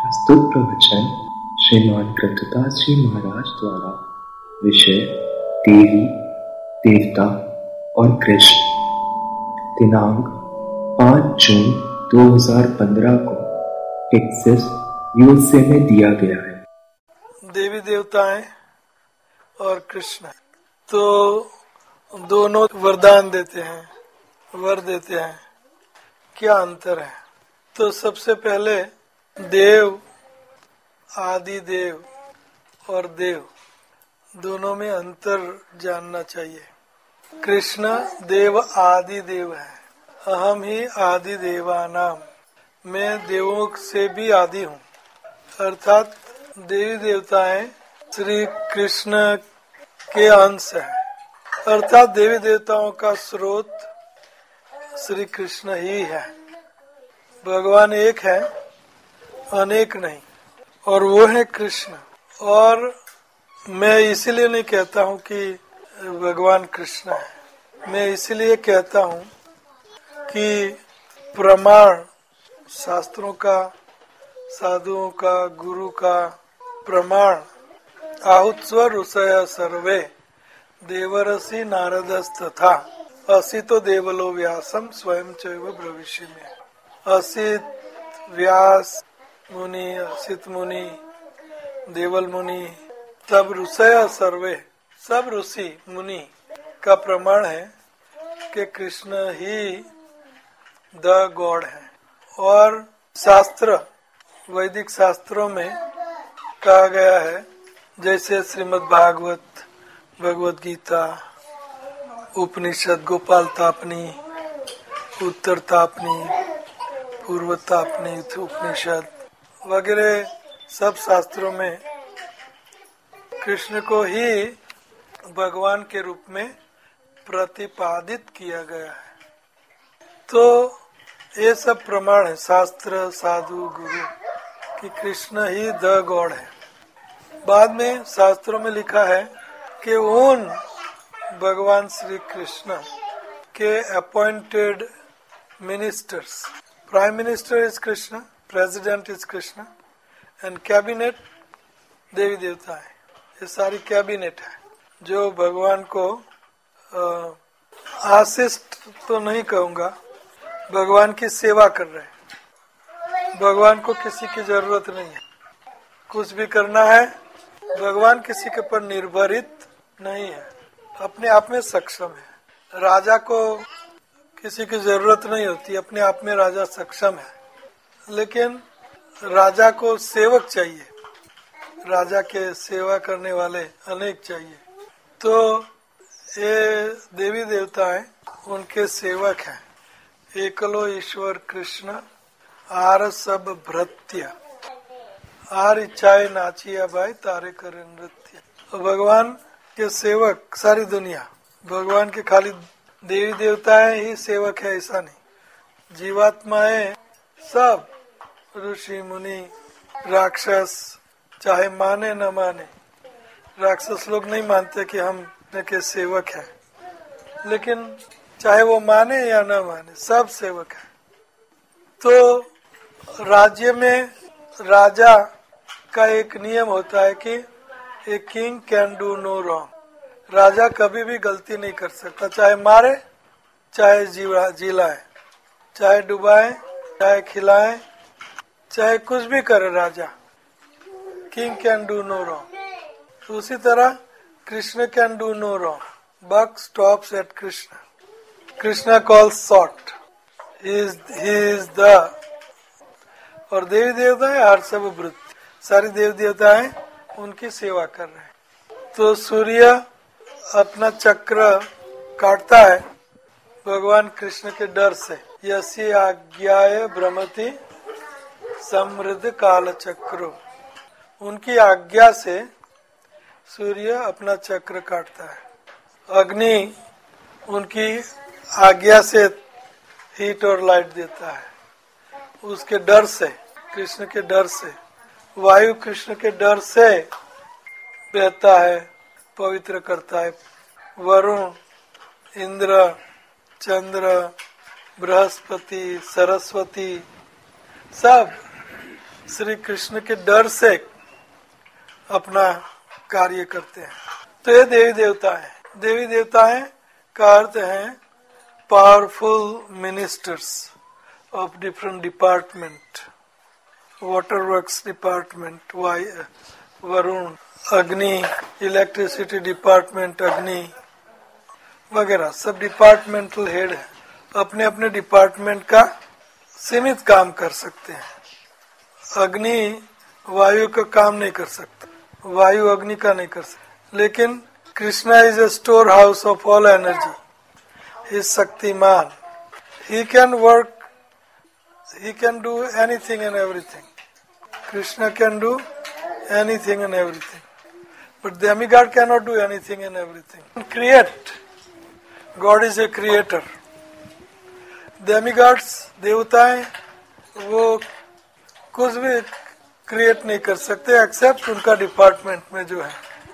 प्रस्तुत प्रवचन श्रीमान कृतदास जी महाराज द्वारा। विषय देवी देवता और कृष्ण। दिनांक 5 जून 2015 को टेक्सास यूएसए में दिया गया है। देवी देवताएं और कृष्ण तो दोनों वरदान देते हैं, वर देते हैं। क्या अंतर है? तो सबसे पहले देव, आदि देव और देव दोनों में अंतर जानना चाहिए। कृष्ण देव आदि देव है। अहम ही आदि देवानाम, मैं देवों से भी आदि हूँ। अर्थात देवी देवताएं श्री कृष्ण के अंश हैं। अर्थात देवी देवताओं का स्रोत श्री कृष्ण ही है। भगवान एक है, अनेक नहीं, और वो है कृष्ण। और मैं इसीलिए नहीं कहता हूँ कि भगवान कृष्ण है, मैं इसीलिए कहता हूँ कि प्रमाण शास्त्रों का, साधुओं का, गुरु का प्रमाण आहुत्स्व ऋषय सर्वे देवरसी नारदस्तथा असितो देवलो व्यासम स्वयं चैव भविष्य में। असित, व्यास मुनि, असित मुनि, देवल मुनि, तब ऋषय सर्वे, सब ऋषि मुनि का प्रमाण है कि कृष्ण ही द गॉड है। और शास्त्र, वैदिक शास्त्रों में कहा गया है, जैसे श्रीमद् भागवत, भगवद गीता, उपनिषद, गोपाल तापनी, उत्तर तापनी, पूर्व तापनी उपनिषद वगैरह सब शास्त्रों में कृष्ण को ही भगवान के रूप में प्रतिपादित किया गया है। तो ये सब प्रमाण है, शास्त्र, साधु, गुरु, कि कृष्ण ही द गॉड है। बाद में शास्त्रों में लिखा है कि उन भगवान श्री कृष्ण के appointed ministers, prime minister is Krishna, president is Krishna, and cabinet देवी देवता है। ये सारी कैबिनेट है जो भगवान को आसिस्ट तो नहीं कहूँगा, भगवान की सेवा कर रहे हैं। भगवान को किसी की जरूरत नहीं है, कुछ भी करना है भगवान किसी के पर निर्भरित नहीं है, अपने आप में सक्षम है। राजा को किसी की जरूरत नहीं होती, अपने आप में राजा सक्षम है। लेकिन राजा को सेवक चाहिए, राजा के सेवा करने वाले अनेक चाहिए। तो ये देवी देवताएं उनके सेवक हैं। एकलो ईश्वर कृष्ण आर सब भृत्य, आर इच्छाए नाचिया भाई तारे करे नृत्य। तो भगवान के सेवक सारी दुनिया, भगवान के खाली देवी देवताएं ही सेवक है ऐसा नहीं। जीवात्माएं सब, ऋषि मुनि, राक्षस, चाहे माने न माने, राक्षस लोग नहीं मानते कि हम के सेवक हैं, लेकिन चाहे वो माने या न माने, सब सेवक है। तो राज्य में राजा का एक नियम होता है कि a king can do no wrong. राजा कभी भी गलती नहीं कर सकता, चाहे मारे, चाहे जिलाए, चाहे डुबाए, चाहे खिलाए, चाहे कुछ भी करे राजा। King can do no wrong. उसी तरह Krishna can do no wrong. Buck stops at Krishna, Krishna calls shot, he is the. और देवी देवताएं हर सब वृत्ति, सारी देवी देवताएं उनकी सेवा कर रहे हैं। तो सूर्य अपना चक्र काटता है भगवान कृष्ण के डर से। यसी आज्ञाय भ्रमति समृद्ध काल चक्रो, उनकी आज्ञा से सूर्य अपना चक्र काटता है। अग्नि उनकी आज्ञा से हीट और लाइट देता है, उसके डर से, कृष्ण के डर से। वायु कृष्ण के डर से बहता है, पवित्र करता है। वरुण, इंद्र, चंद्र, बृहस्पति, सरस्वती, सब श्री कृष्ण के डर से अपना कार्य करते हैं। तो ये देवी देवता है। देवी देवताएं का अर्थ है powerful ministers of different department, water works department Varuna, Agni, electricity department अग्नि वगैरह, सब डिपार्टमेंटल हेड है। अपने अपने डिपार्टमेंट का सीमित काम कर सकते हैं। अग्नि वायु का काम नहीं कर सकता, वायु अग्नि का नहीं कर सकता, लेकिन Krishna is a store house of all energy, he is शक्तिमान, he can work, he can do anything and everything. Krishna can do anything and everything. But demigod cannot do anything and everything. Create. God is a creator. Demigods, देवताएं, वो कुछ भी create नहीं कर सकते accept उनका department में जो है।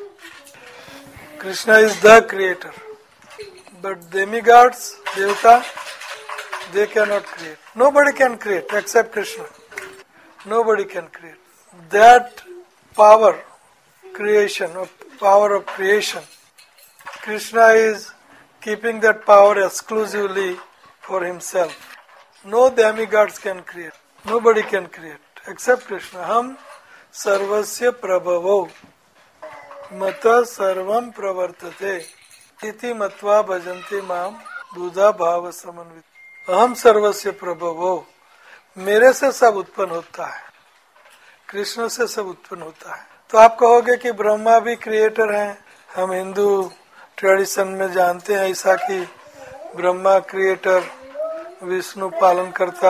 Krishna is the creator, but demigods, देवता, they cannot create. Nobody can create except Krishna. Nobody can create. That power, creation, of power of creation, Krishna is keeping that power exclusively for himself. No demigods can create. Nobody can create except Krishna. हम सर्वस्य प्रभवो मत सर्वम प्रवर्तते इति मत्वा भजन्ते माम बुधा भाव समन्वित। अहम सर्वस्य प्रभवो, मेरे से सब उत्पन्न होता है, कृष्ण से सब उत्पन्न होता है। तो आप कहोगे कि ब्रह्मा भी क्रिएटर हैं। हम हिंदू ट्रेडिशन में जानते हैं ऐसा कि ब्रह्मा क्रिएटर, विष्णु पालन करता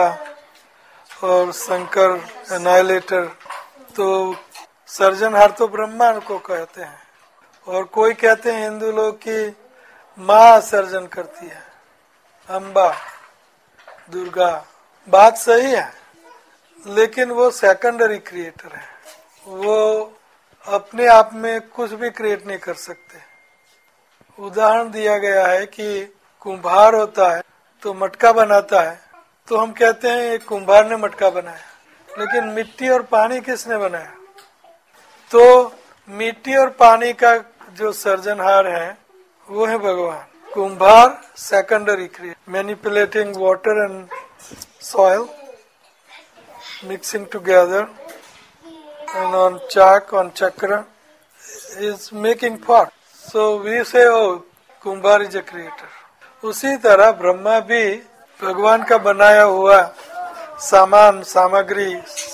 और शंकर एनाइलेटर। तो सर्जनहार तो ब्रह्मा को कहते हैं, और कोई कहते हैं हिंदू लोग कि माँ सर्जन करती है, अम्बा, दुर्गा। बात सही है, लेकिन वो सेकेंडरी क्रिएटर है, वो अपने आप में कुछ भी क्रिएट नहीं कर सकते। उदाहरण दिया गया है कि कुम्हार होता है तो मटका बनाता है, तो हम कहते हैं ये कुम्हार ने मटका बनाया, लेकिन मिट्टी और पानी किसने बनाया? तो मिट्टी और पानी का जो सर्जनहार है वो है भगवान। कुम्हार secondary create, manipulating water and soil, mixing together and on chak, on chakra, is making pot. So we say, oh, कुम्हार is a creator. उसी तरह ब्रह्मा भी भगवान का बनाया हुआ सामान, सामग्री,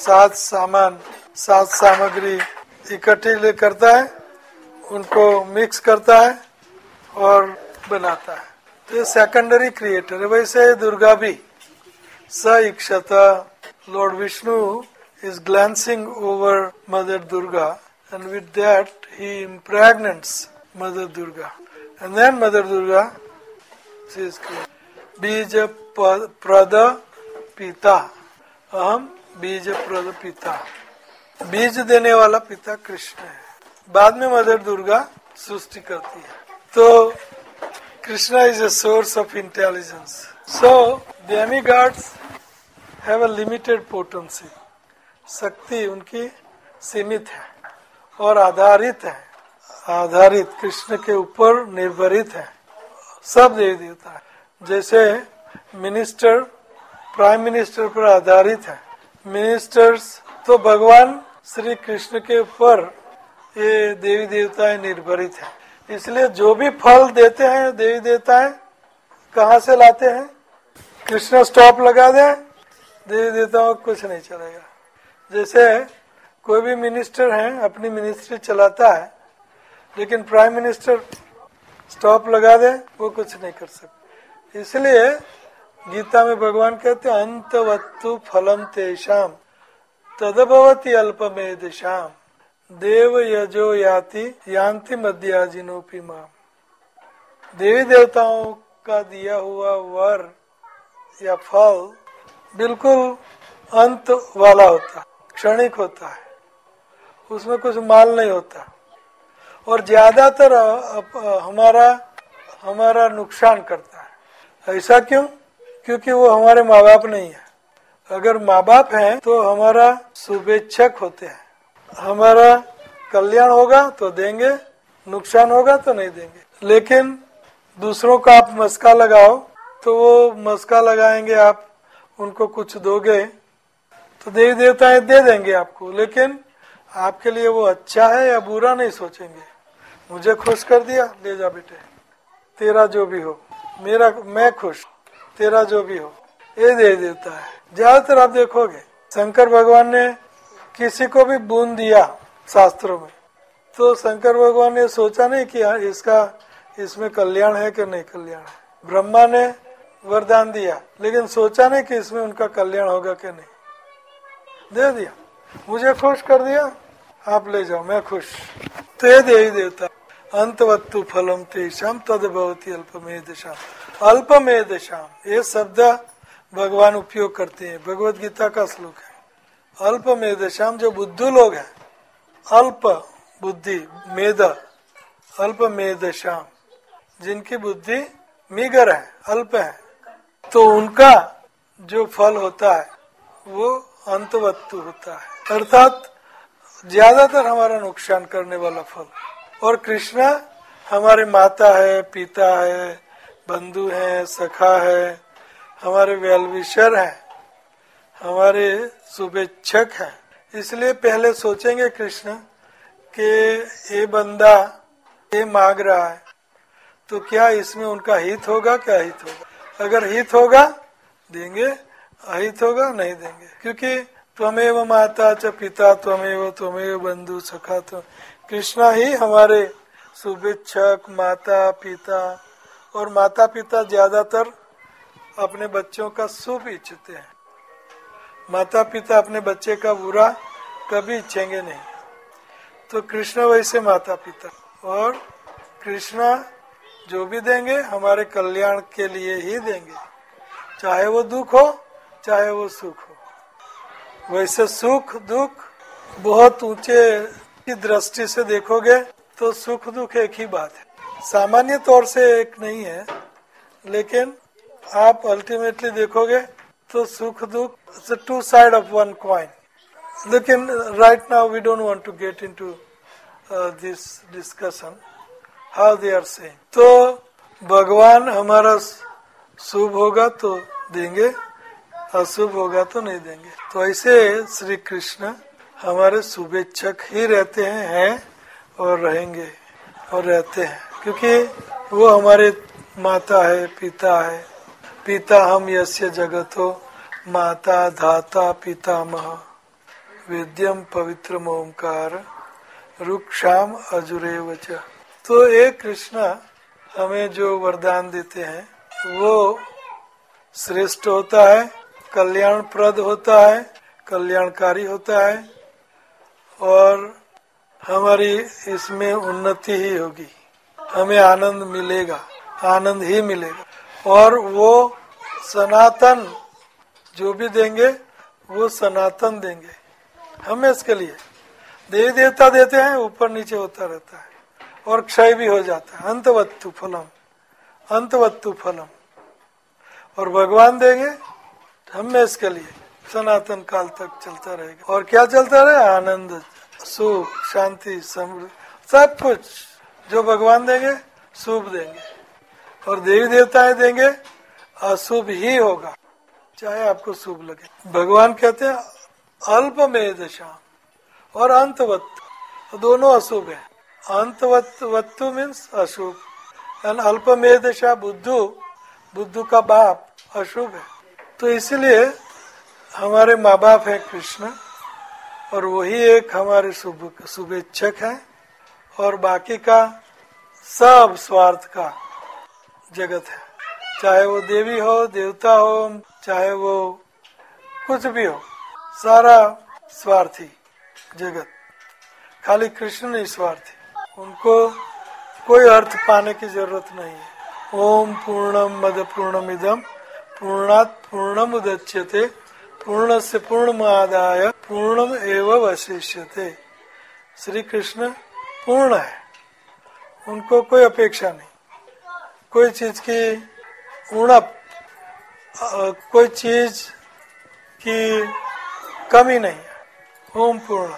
सात सामग्री इकट्ठी ले करता है, उनको मिक्स करता है और बनाता है। तो ये सेकेंडरी क्रिएटर है। वैसे दुर्गा भी स इक्षता, lord Vishnu is glancing over Mother Durga, and with that he impregnates Mother Durga, and then Mother Durga, she is created. Bija prada pita, aham bija prada pita, बीज देने वाला पिता कृष्ण है। बाद में मदर दुर्गा सृष्टि करती है। तो Krishna is a source of intelligence. So demigods have a limited potency. शक्ति उनकी सीमित है और आधारित कृष्ण के ऊपर निर्भरित है। सब देवी देवता है। जैसे मिनिस्टर प्राइम मिनिस्टर पर आधारित है, मिनिस्टर्स तो भगवान श्री कृष्ण के ऊपर ये देवी देवताएं निर्भरित है। इसलिए जो भी फल देते हैं देवी देवताएं कहाँ से लाते हैं? कृष्ण स्टॉप लगा दे, देवी देवताओं को कुछ नहीं चलेगा। जैसे कोई भी मिनिस्टर है अपनी मिनिस्ट्री चलाता है, लेकिन प्राइम मिनिस्टर स्टॉप लगा दे वो कुछ नहीं कर सकते। इसलिए गीता में भगवान कहते हैं अंतवत्तु फलम तेषाम तदभवति अल्पमेधशाम देव यजो याति यान्ति मध्याजिनोपि माम। देवी देवताओं का दिया हुआ वर या फल बिल्कुल अंत वाला होता है, क्षणिक होता है, उसमें कुछ माल नहीं होता और ज्यादातर हमारा नुकसान करता है। ऐसा क्यों? क्योंकि वो हमारे माँ बाप नहीं है। अगर माँ बाप हैं तो हमारा शुभेच्छक होते हैं, हमारा कल्याण होगा तो देंगे, नुकसान होगा तो नहीं देंगे। लेकिन दूसरों का आप मस्का लगाओ तो वो मस्का लगाएंगे, आप उनको कुछ दोगे तो देवी देवता दे देंगे आपको, लेकिन आपके लिए वो अच्छा है या बुरा नहीं सोचेंगे। मुझे खुश कर दिया, ले जा बेटे, तेरा जो भी हो, मैं खुश, तेरा जो भी हो, ये देवी देवता है। ज्यादातर आप देखोगे शंकर भगवान ने किसी को भी बूंद दिया शास्त्रों में, तो शंकर भगवान ने सोचा नहीं कि इसमें कल्याण है कि नहीं कल्याण है। ब्रह्मा ने वरदान दिया, लेकिन सोचा नहीं कि इसमें उनका कल्याण होगा कि नहीं, दे दिया, मुझे खुश कर दिया, आप ले जाओ, मैं खुश। तो ये देवी देवता अंतवत्तु फलम तेषाम तद भवति अल्पमेधशाम। अल्पमेधशाम ये शब्द भगवान उपयोग करते हैं, भगवत गीता का श्लोक है। अल्पमेधशाम जो बुद्धू लोग हैं, अल्प बुद्धि मेध, अल्पमेधशाम जिनकी बुद्धि मीगर है, अल्प है, तो उनका जो फल होता है वो अंतवत्तु होता है, अर्थात ज्यादातर हमारा नुकसान करने वाला फल। और कृष्ण हमारे माता है, पिता है, बंधु है, सखा है, हमारे वेलविशर है, हमारे शुभेच्छक है। इसलिए पहले सोचेंगे कृष्ण कि ये बंदा ये मांग रहा है तो क्या इसमें उनका हित होगा, क्या हित होगा। अगर हित होगा देंगे, अहित होगा नहीं देंगे, क्योंकि त्वमेव माता च पिता त्वमेव बंधु सखा। तो कृष्णा ही हमारे शुभेच्छक, माता पिता, और माता पिता ज्यादातर अपने बच्चों का शुभ इच्छते हैं। माता पिता अपने बच्चे का बुरा कभी इच्छेंगे नहीं, तो कृष्ण वैसे माता पिता। और कृष्ण जो भी देंगे हमारे कल्याण के लिए ही देंगे, चाहे वो दुख हो चाहे वो सुख हो। वैसे सुख दुख बहुत ऊंचे की दृष्टि से देखोगे तो सुख दुख एक ही बात है, सामान्य तौर से एक नहीं है, लेकिन आप अल्टीमेटली देखोगे तो सुख दुख two side of one coin. लेकिन right now we don't want to get into this discussion how they are saying. तो भगवान हमारा शुभ होगा तो देंगे, अशुभ होगा तो नहीं देंगे। तो ऐसे श्री कृष्ण हमारे शुभेच्छक ही रहते हैं और रहेंगे और रहते हैं, क्योंकि वो हमारे माता है, पिता है। पिता हम यस्य जगतो माता धाता पितामह वेद्यम पवित्रम ओंकार रुक्षाम अजुरेव च। तो एक कृष्ण हमें जो वरदान देते हैं वो श्रेष्ठ होता है, कल्याणप्रद होता है, कल्याणकारी होता है, और हमारी इसमें उन्नति ही होगी, हमें आनंद मिलेगा, आनंद ही मिलेगा। और वो सनातन जो भी देंगे वो सनातन देंगे हमें। इसके लिए देवी देवता देते हैं, ऊपर नीचे होता रहता है और क्षय भी हो जाता है। अंतवत्तु फलम, अंतवत्तु फलम। और भगवान देंगे हमें, इसके लिए सनातन काल तक चलता रहेगा। और क्या चलता रहे? आनंद, सुख, शांति, समृद्धि, सब कुछ जो भगवान देंगे शुभ देंगे, और देवी देवताएं देंगे अशुभ ही होगा, चाहे आपको शुभ लगे। भगवान कहते हैं अल्पमेधशाम और अंतवत्तु, दोनों अशुभ है। अंतवत्तु मीन्स अशुभ, एंड अल्पमेधशा बुद्धू का बाप अशुभ है। तो इसलिए हमारे माँ बाप है कृष्ण, और वही एक हमारे शुभेच्छक है, और बाकी का सब स्वार्थ का जगत है। चाहे वो देवी हो, देवता हो, चाहे वो कुछ भी हो, सारा स्वार्थी जगत। खाली कृष्ण नहीं स्वार्थी, उनको कोई अर्थ पाने की जरूरत नहीं है। ओम पूर्णम मद पूर्णमिदम पूर्णात् पूर्णमुदच्यते पूर्णस्य पूर्णमादाय पूर्णम एव वशिष्यते। श्री कृष्ण पूर्ण है, उनको कोई अपेक्षा नहीं, कोई चीज की उणप, कोई चीज कि कमी नहीं है। ओम पूर्ण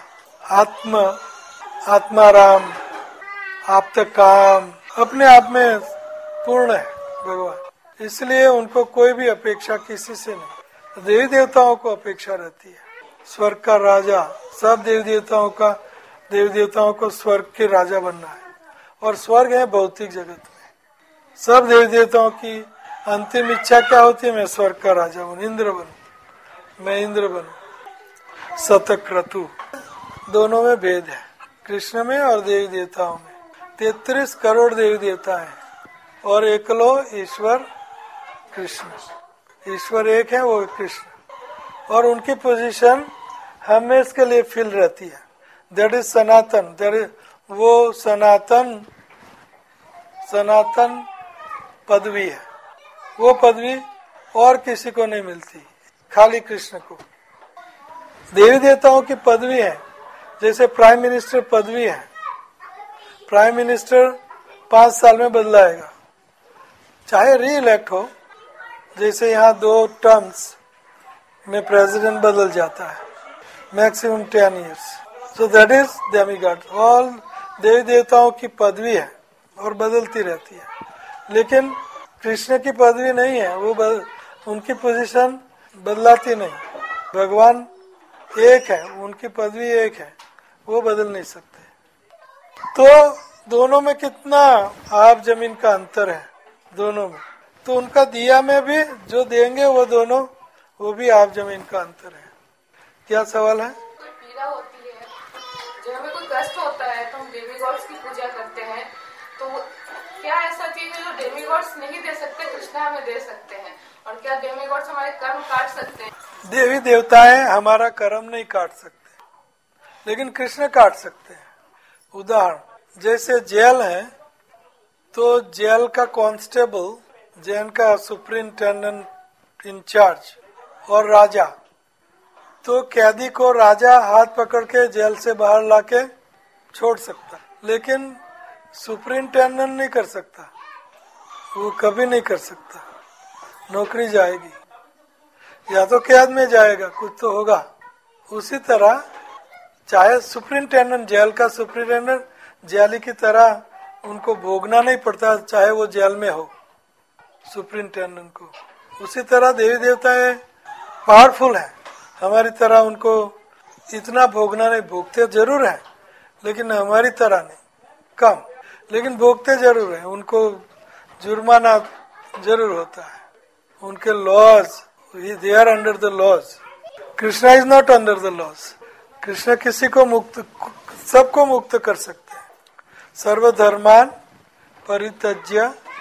आत्माराम आप्त काम अपने आप में पूर्ण है भगवान, इसलिए उनको कोई भी अपेक्षा किसी से नहीं। देवी देवताओं को अपेक्षा रहती है। स्वर्ग का राजा, सब देवी देवताओं को स्वर्ग के राजा बनना है, और स्वर्ग है भौतिक जगत में। सब देवी देवताओं की अंतिम इच्छा क्या होती है? मैं स्वर्ग का राजा बनूं, इंद्र बनूं, मैं इंद्र बनूं। शतक्रतु दोनों में भेद है, कृष्ण में और देवी देवताओं में। 33 करोड़ देवी देवता हैं और एकलो ईश्वर कृष्ण। ईश्वर एक है, वो कृष्ण, और उनकी पोजीशन हमेशा के लिए फिल रहती है। दैट इज सनातन, वो सनातन पदवी है। वो पदवी और किसी को नहीं मिलती, खाली कृष्ण को। देवी देवताओं की पदवी है, जैसे प्राइम मिनिस्टर पदवी है। प्राइम मिनिस्टर 5 साल में बदलाएगा, चाहे री इलेक्ट हो। जैसे यहाँ 2 टर्म्स में प्रेसिडेंट बदल जाता है, maximum 10 years। So that is demigod. All देवी देवताओं की पदवी है और बदलती रहती है, लेकिन कृष्ण की पदवी नहीं है। उनकी पोजीशन बदलाती नहीं। भगवान एक है, उनकी पदवी एक है, वो बदल नहीं सकते। तो दोनों में कितना आप जमीन का अंतर है दोनों में। तो उनका दिया में भी जो देंगे वो दोनों, वो भी आप जमीन का अंतर है। क्या सवाल है? कोई पीड़ा होती है, जब हमें कोई कष्ट होता है तो हम डेमीगॉड्स की पूजा करते हैं, तो क्या ऐसा चीज है जो डेमीगॉड्स नहीं दे सकते, कृष्ण हमें दे सकते हैं? और क्या डेमीगॉड्स हमारे कर्म काट सकते हैं? देवी देवताएं हमारा कर्म नहीं काट सकते, लेकिन कृष्ण काट सकते हैं। उदाहरण, जैसे जेल है, तो जेल का कांस्टेबल, जेल का सुपरिंटेंडेंट इंचार्ज और राजा, तो कैदी को राजा हाथ पकड़ के जेल से बाहर लाके छोड़ सकता, लेकिन सुपरिंटेंडेंट नहीं कर सकता। वो कभी नहीं कर सकता, नौकरी जाएगी, या तो कैद में जाएगा, कुछ तो होगा। उसी तरह चाहे सुपरिंटेंडेंट, जेल का सुपरिंटेंडेंट जेली की तरह उनको भोगना नहीं पड़ता, चाहे वो जेल में हो सुपरिंटेंडेंट को। उसी तरह देवी देवताएं पावरफुल है, हमारी तरह उनको इतना भोगना नहीं, भोगते जरूर है लेकिन हमारी तरह नहीं, कम, लेकिन भोगते जरूर है। उनको जुर्माना जरूर होता है, उनके laws, they are under the laws. Krishna is not under the laws. Krishna किसी को मुक्त, सबको मुक्त कर सकते हैं। सर्वधर्मान परित्यज्य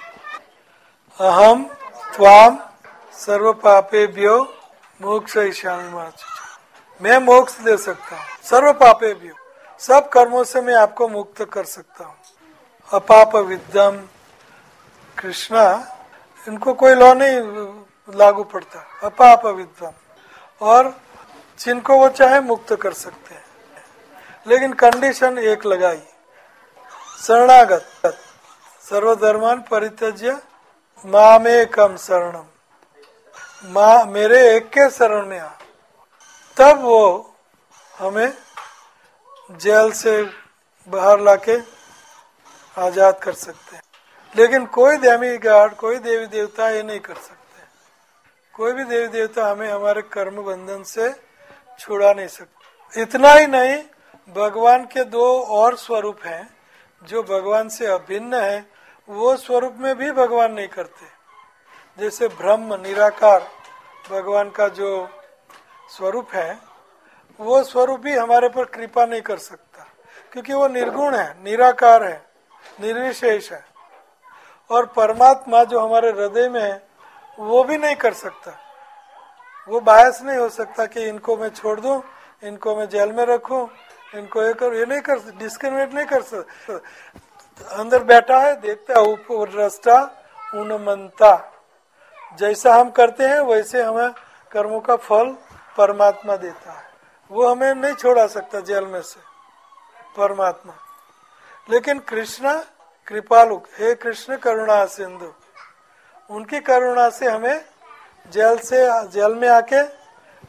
अहम त्वाम सर्व पापेभ्यो मोक्षयिष्यामि। मैं मोक्ष दे सकता हूँ, सर्व पापेभ्यो, सब कर्मों से मैं आपको मुक्त कर सकता हूँ। अपाप विद्यम, कृष्णा इनको कोई लॉ नहीं लागू पड़ता, अपाप विद्यम, और जिनको वो चाहे मुक्त कर सकते हैं, लेकिन कंडीशन एक लगाई, शरणागत सर्वधर्मान परित्यज्य मामेकम शरणम, माँ मेरे एक के शरण में आ, तब वो हमें जेल से बाहर लाके आजाद कर सकते हैं। लेकिन कोई डेमीगॉड, कोई देवी देवता ये नहीं कर सकते। कोई भी देवी देवता हमें हमारे कर्म बंधन से छुड़ा नहीं सकते। इतना ही नहीं, भगवान के 2 और स्वरूप हैं जो भगवान से अभिन्न है, वो स्वरूप में भी भगवान नहीं करते। जैसे ब्रह्म निराकार भगवान का जो स्वरूप है, वो स्वरूप भी हमारे पर कृपा नहीं कर सकता, क्योंकि वो निर्गुण है, निराकार है, निर्विशेष है। और परमात्मा जो हमारे हृदय में है, वो भी नहीं कर सकता। वो बायस नहीं हो सकता कि इनको मैं छोड़ दूं, इनको मैं जेल में रखूं, इनको ये करूं, ये नहीं कर, डिस्क्रिमिनेट नहीं कर सकता। अंदर बैठा है, देखता है, ऊपर दृष्टा उन्मंता, जैसा हम करते हैं वैसे हमें कर्मों का फल परमात्मा देता है। वो हमें नहीं छोड़ा सकता जेल में से, परमात्मा। लेकिन कृष्ण कृपालु, हे कृष्ण करुणा सिंधु, उनकी करुणा से हमें जेल में आके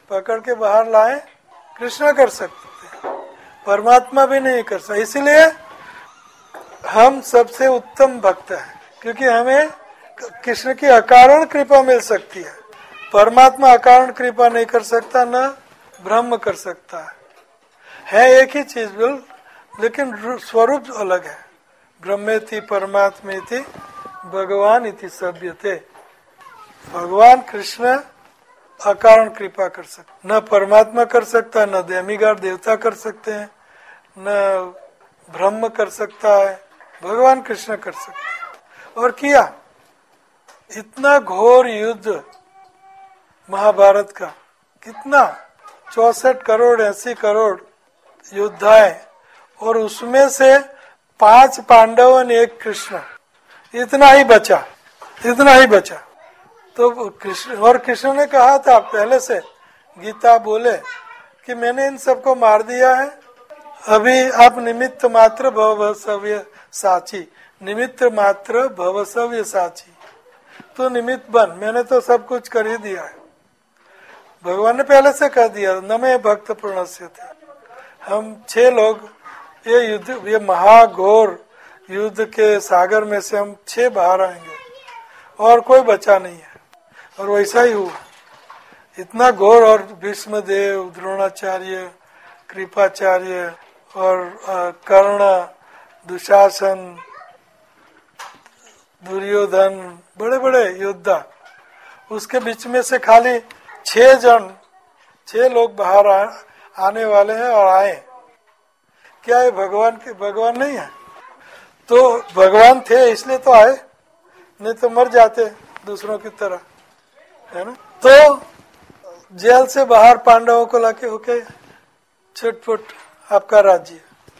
पकड़ के बाहर लाए, कृष्ण कर सकते थे, परमात्मा भी नहीं कर सकता। इसलिए हम सबसे उत्तम भक्त हैं, क्योंकि हमें कृष्ण की अकारण कृपा मिल सकती है। परमात्मा अकारण कृपा नहीं कर सकता, न ब्रह्म कर सकता है एक ही चीज बिल, लेकिन स्वरूप अलग है। ब्रह्मेति परमात्मेति भगवान इति सभ्यते। भगवान कृष्ण अकारण कृपा कर सकते, न परमात्मा कर सकता, न देमिगार देवता कर सकते हैं, न ब्रह्म कर सकता है, भगवान कृष्ण कर सकते हैं। और किया इतना घोर युद्ध महाभारत का, कितना 64 करोड़ 80 करोड़ योद्धाएं, और उसमें से 5 पांडव और 1 कृष्ण, इतना ही बचा, इतना ही बचा। तो कृष्ण, और कृष्ण ने कहा था पहले से, गीता बोले कि मैंने इन सबको मार दिया है, अभी आप निमित्त मात्र भवसव्य साची, निमित्त मात्र भवसव्य साची, तो निमित्त बन, मैंने तो सब कुछ कर ही दिया है। भगवान ने पहले से कह दिया, न मैं भक्त प्रणस्य थे। हम 6 लोग ये युद्ध, ये महाघोर युद्ध के सागर में से हम 6 बाहर आएंगे और कोई बचा नहीं है। और वैसा ही हुआ, इतना घोर। और भीष्मदेव, द्रोणाचार्य, कृपाचार्य और कर्ण, दुशासन, दुर्योधन, बड़े बड़े योद्धा, उसके बीच में से खाली 6 लोग बाहर आने वाले हैं और आए। क्या है भगवान के, भगवान नहीं है तो भगवान थे इसलिए तो आए, नहीं तो मर जाते दूसरों की तरह, है ना। तो जेल से बाहर पांडवों को लाके होके छुटपुट आपका राज्य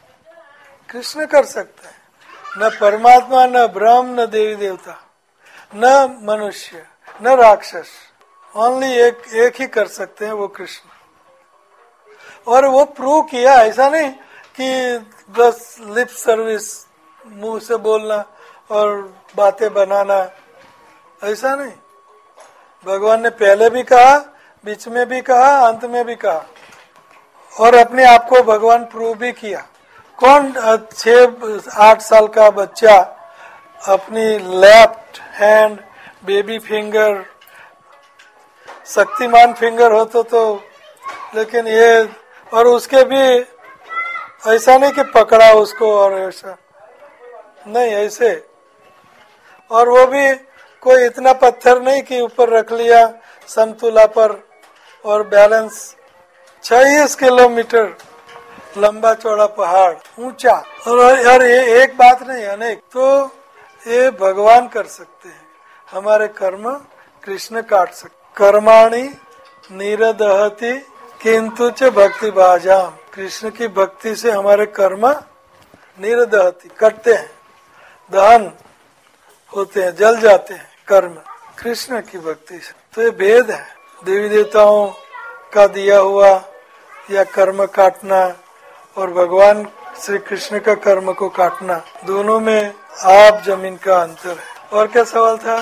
कृष्ण कर सकता है। न परमात्मा, न ब्रह्म, न देवी देवता, न मनुष्य, न राक्षस, ओनली एक ही कर सकते हैं, वो कृष्ण। और वो प्रूव किया, ऐसा नहीं कि बस लिप सर्विस, मुंह से बोलना और बातें बनाना, ऐसा नहीं। भगवान ने पहले भी कहा, बीच में भी कहा, अंत में भी कहा, और अपने आप को भगवान प्रूव भी किया। कौन 6-8 साल का बच्चा अपनी लेफ्ट हैंड बेबी फिंगर, शक्तिमान फिंगर हो तो लेकिन ये, और उसके भी ऐसा नहीं कि पकड़ा उसको और ऐसा नहीं, ऐसे, और वो भी कोई इतना पत्थर नहीं कि ऊपर रख लिया समतुला पर और बैलेंस। 26 किलोमीटर लंबा चौड़ा पहाड़, ऊंचा, और ये एक बात नहीं, अनेक। तो ये भगवान कर सकते हैं, हमारे कर्म कृष्ण काट सकते। कर्माणि निरदहति किंतु च भक्ति भाजाम। कृष्ण की भक्ति से हमारे कर्म निरदहति, कटते हैं, दहन होते हैं, जल जाते हैं कर्म कृष्ण की भक्ति से। तो ये भेद है, देवी देवताओं का दिया हुआ या कर्म काटना और भगवान श्री कृष्ण का कर्म को काटना, दोनों में आप जमीन का अंतर है। और क्या सवाल था?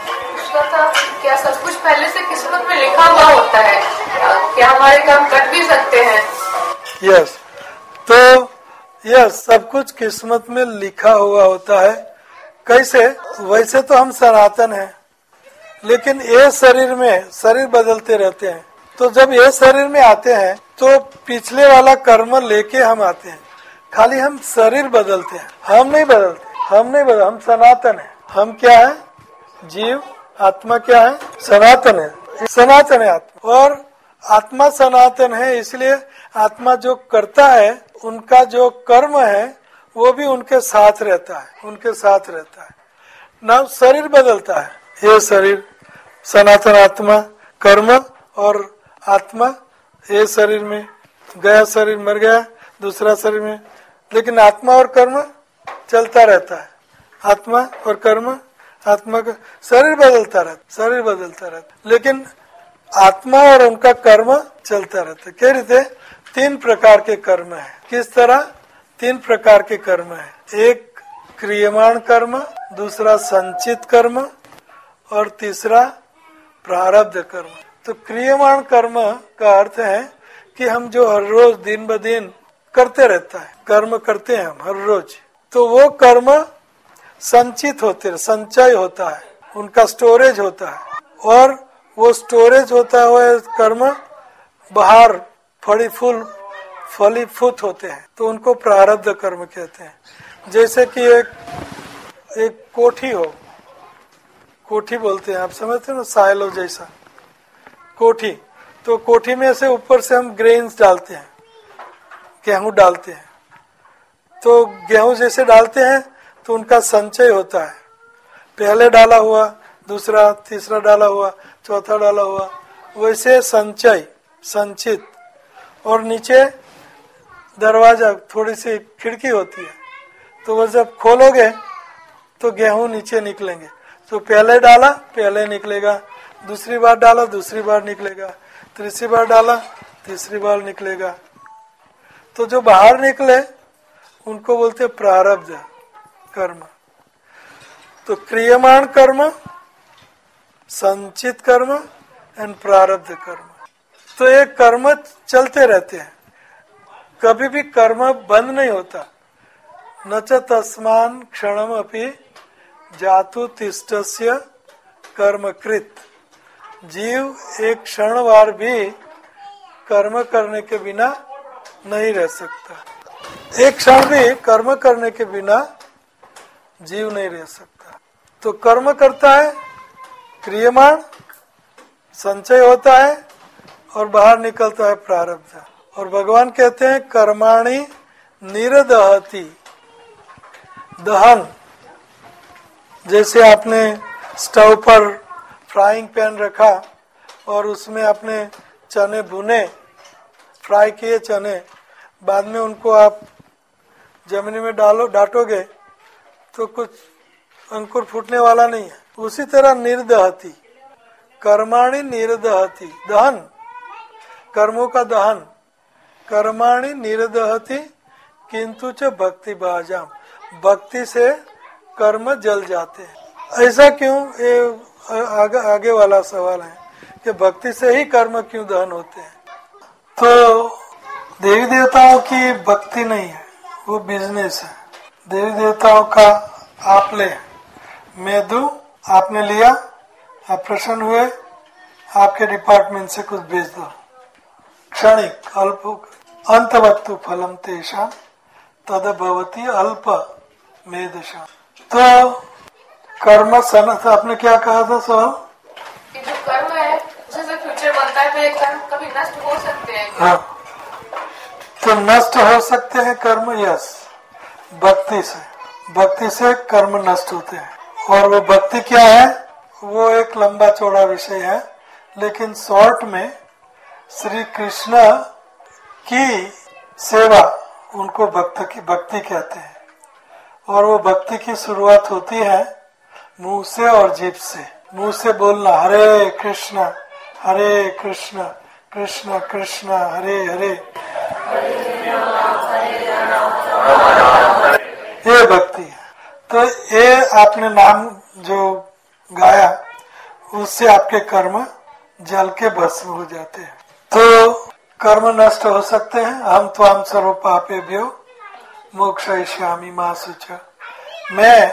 क्या सब कुछ पहले से किस्मत में लिखा हुआ होता है? क्या हमारे काम कट भी सकते हैं? यस, तो यस, सब कुछ किस्मत में लिखा हुआ होता है। कैसे? वैसे तो हम सनातन हैं, लेकिन ये शरीर में, शरीर बदलते रहते हैं। तो जब ये शरीर में आते हैं तो पिछले वाला कर्म लेके हम आते हैं, खाली हम शरीर बदलते हैं, हम नहीं बदलते, हम सनातन है। हम क्या है? जीव। आत्मा क्या है? सनातन है, सनातन है आत्मा। और आत्मा सनातन है, इसलिए आत्मा जो करता है, उनका जो कर्म है वो भी उनके साथ रहता है, उनके साथ रहता है ना। शरीर बदलता है, ये शरीर सनातन आत्मा, कर्म और आत्मा ये शरीर में गया, शरीर मर गया, दूसरा शरीर में, लेकिन आत्मा और कर्म चलता रहता है। आत्मा और कर्म, आत्मा का शरीर बदलता रहता, लेकिन आत्मा और उनका कर्म चलता रहता। कह रहे थे 3 प्रकार के कर्म है। किस तरह? 3 प्रकार के कर्म है। एक क्रियमाण कर्म, दूसरा संचित कर्म और तीसरा प्रारब्ध कर्म। तो क्रियमाण कर्म का अर्थ है कि हम जो हर रोज दिन ब दिन करते रहता है, कर्म करते हैं हम हर रोज, तो वो कर्म संचित होते हैं, संचय होता है, उनका स्टोरेज होता है, और वो स्टोरेज होता हुआ कर्म बाहर फलीभूत होते हैं, तो उनको प्रारब्ध कर्म कहते हैं। जैसे कि एक कोठी हो, कोठी बोलते हैं, आप समझते हो ना, साइलो जैसा कोठी, तो कोठी में से ऊपर से हम ग्रेन्स डालते हैं, गेहूं डालते हैं, तो गेहूं जैसे डालते हैं तो उनका संचय होता है, पहले डाला हुआ, दूसरा तीसरा डाला हुआ, चौथा डाला हुआ, वैसे संचय संचित। और नीचे दरवाजा, थोड़ी सी खिड़की होती है, तो वो जब खोलोगे तो गेहूं नीचे निकलेंगे, तो पहले डाला पहले निकलेगा, दूसरी बार डाला दूसरी बार निकलेगा, तीसरी बार डाला तीसरी बार निकलेगा, तो जो बाहर निकले उनको बोलते हैं प्रारब्ध कर्म। तो क्रियमाण कर्म, संचित कर्म एंड प्रारब्ध कर्म, तो ये कर्म चलते रहते हैं, कभी भी कर्म बंद नहीं होता। न च तस्मान क्षणम अपि जातु तिष्ठस्य कर्मकृत, जीव एक क्षण वार भी कर्म करने के बिना नहीं रह सकता, एक क्षण भी कर्म करने के बिना जीव नहीं रह सकता। तो कर्म करता है, क्रियमाण, संचय होता है और बाहर निकलता है प्रारब्ध। और भगवान कहते हैं कर्माणि निरदहति, दहन, जैसे आपने स्टोव पर फ्राइंग पैन रखा और उसमें आपने चने भुने, फ्राई किए चने, बाद में उनको आप जमीन में डाटोगे तो कुछ अंकुर फूटने वाला नहीं है, उसी तरह निर्दहति, कर्माणि निर्दहति, दहन, कर्मों का दहन, कर्माणि निर्दहति किंतु च भक्ति भाजाम, भक्ति से कर्म जल जाते हैं। ऐसा क्यों, ये आगे वाला सवाल है कि भक्ति से ही कर्म क्यों दहन होते हैं। तो देवी देवताओं की भक्ति नहीं है, वो बिजनेस है। देवी देवताओं का आप ले, मैं दूं, आपने लिया, आप प्रसन्न हुए, आपके डिपार्टमेंट से कुछ भेज दो, क्षणिक अल्प अंतवत्तु फलम तेषाम तद भवति अल्प मेधशा। तो कर्म सनत, आपने क्या कहा था सवाल? कि जो कर्म है उससे फ्यूचर बनता है, तो ये कर्म कभी नष्ट हो सकते हैं? हाँ, तो नष्ट हो सकते हैं कर्म, यस, भक्ति से कर्म नष्ट होते हैं। और वो भक्ति क्या है, वो एक लंबा चौड़ा विषय है, लेकिन शॉर्ट में श्री कृष्ण की सेवा, उनको भक्ति कहते हैं। और वो भक्ति की शुरुआत होती है मुंह से और जीभ से। मुंह से बोलना हरे कृष्ण कृष्ण कृष्ण हरे हरे, ये भक्ति है। तो ये आपने नाम जो गाया, उससे आपके कर्म जल के भस्म हो जाते हैं। तो कर्म नष्ट हो सकते हैं। हम त्वाम सर्व पापेभ्यो मोक्षयिष्यामि मा शुच, मैं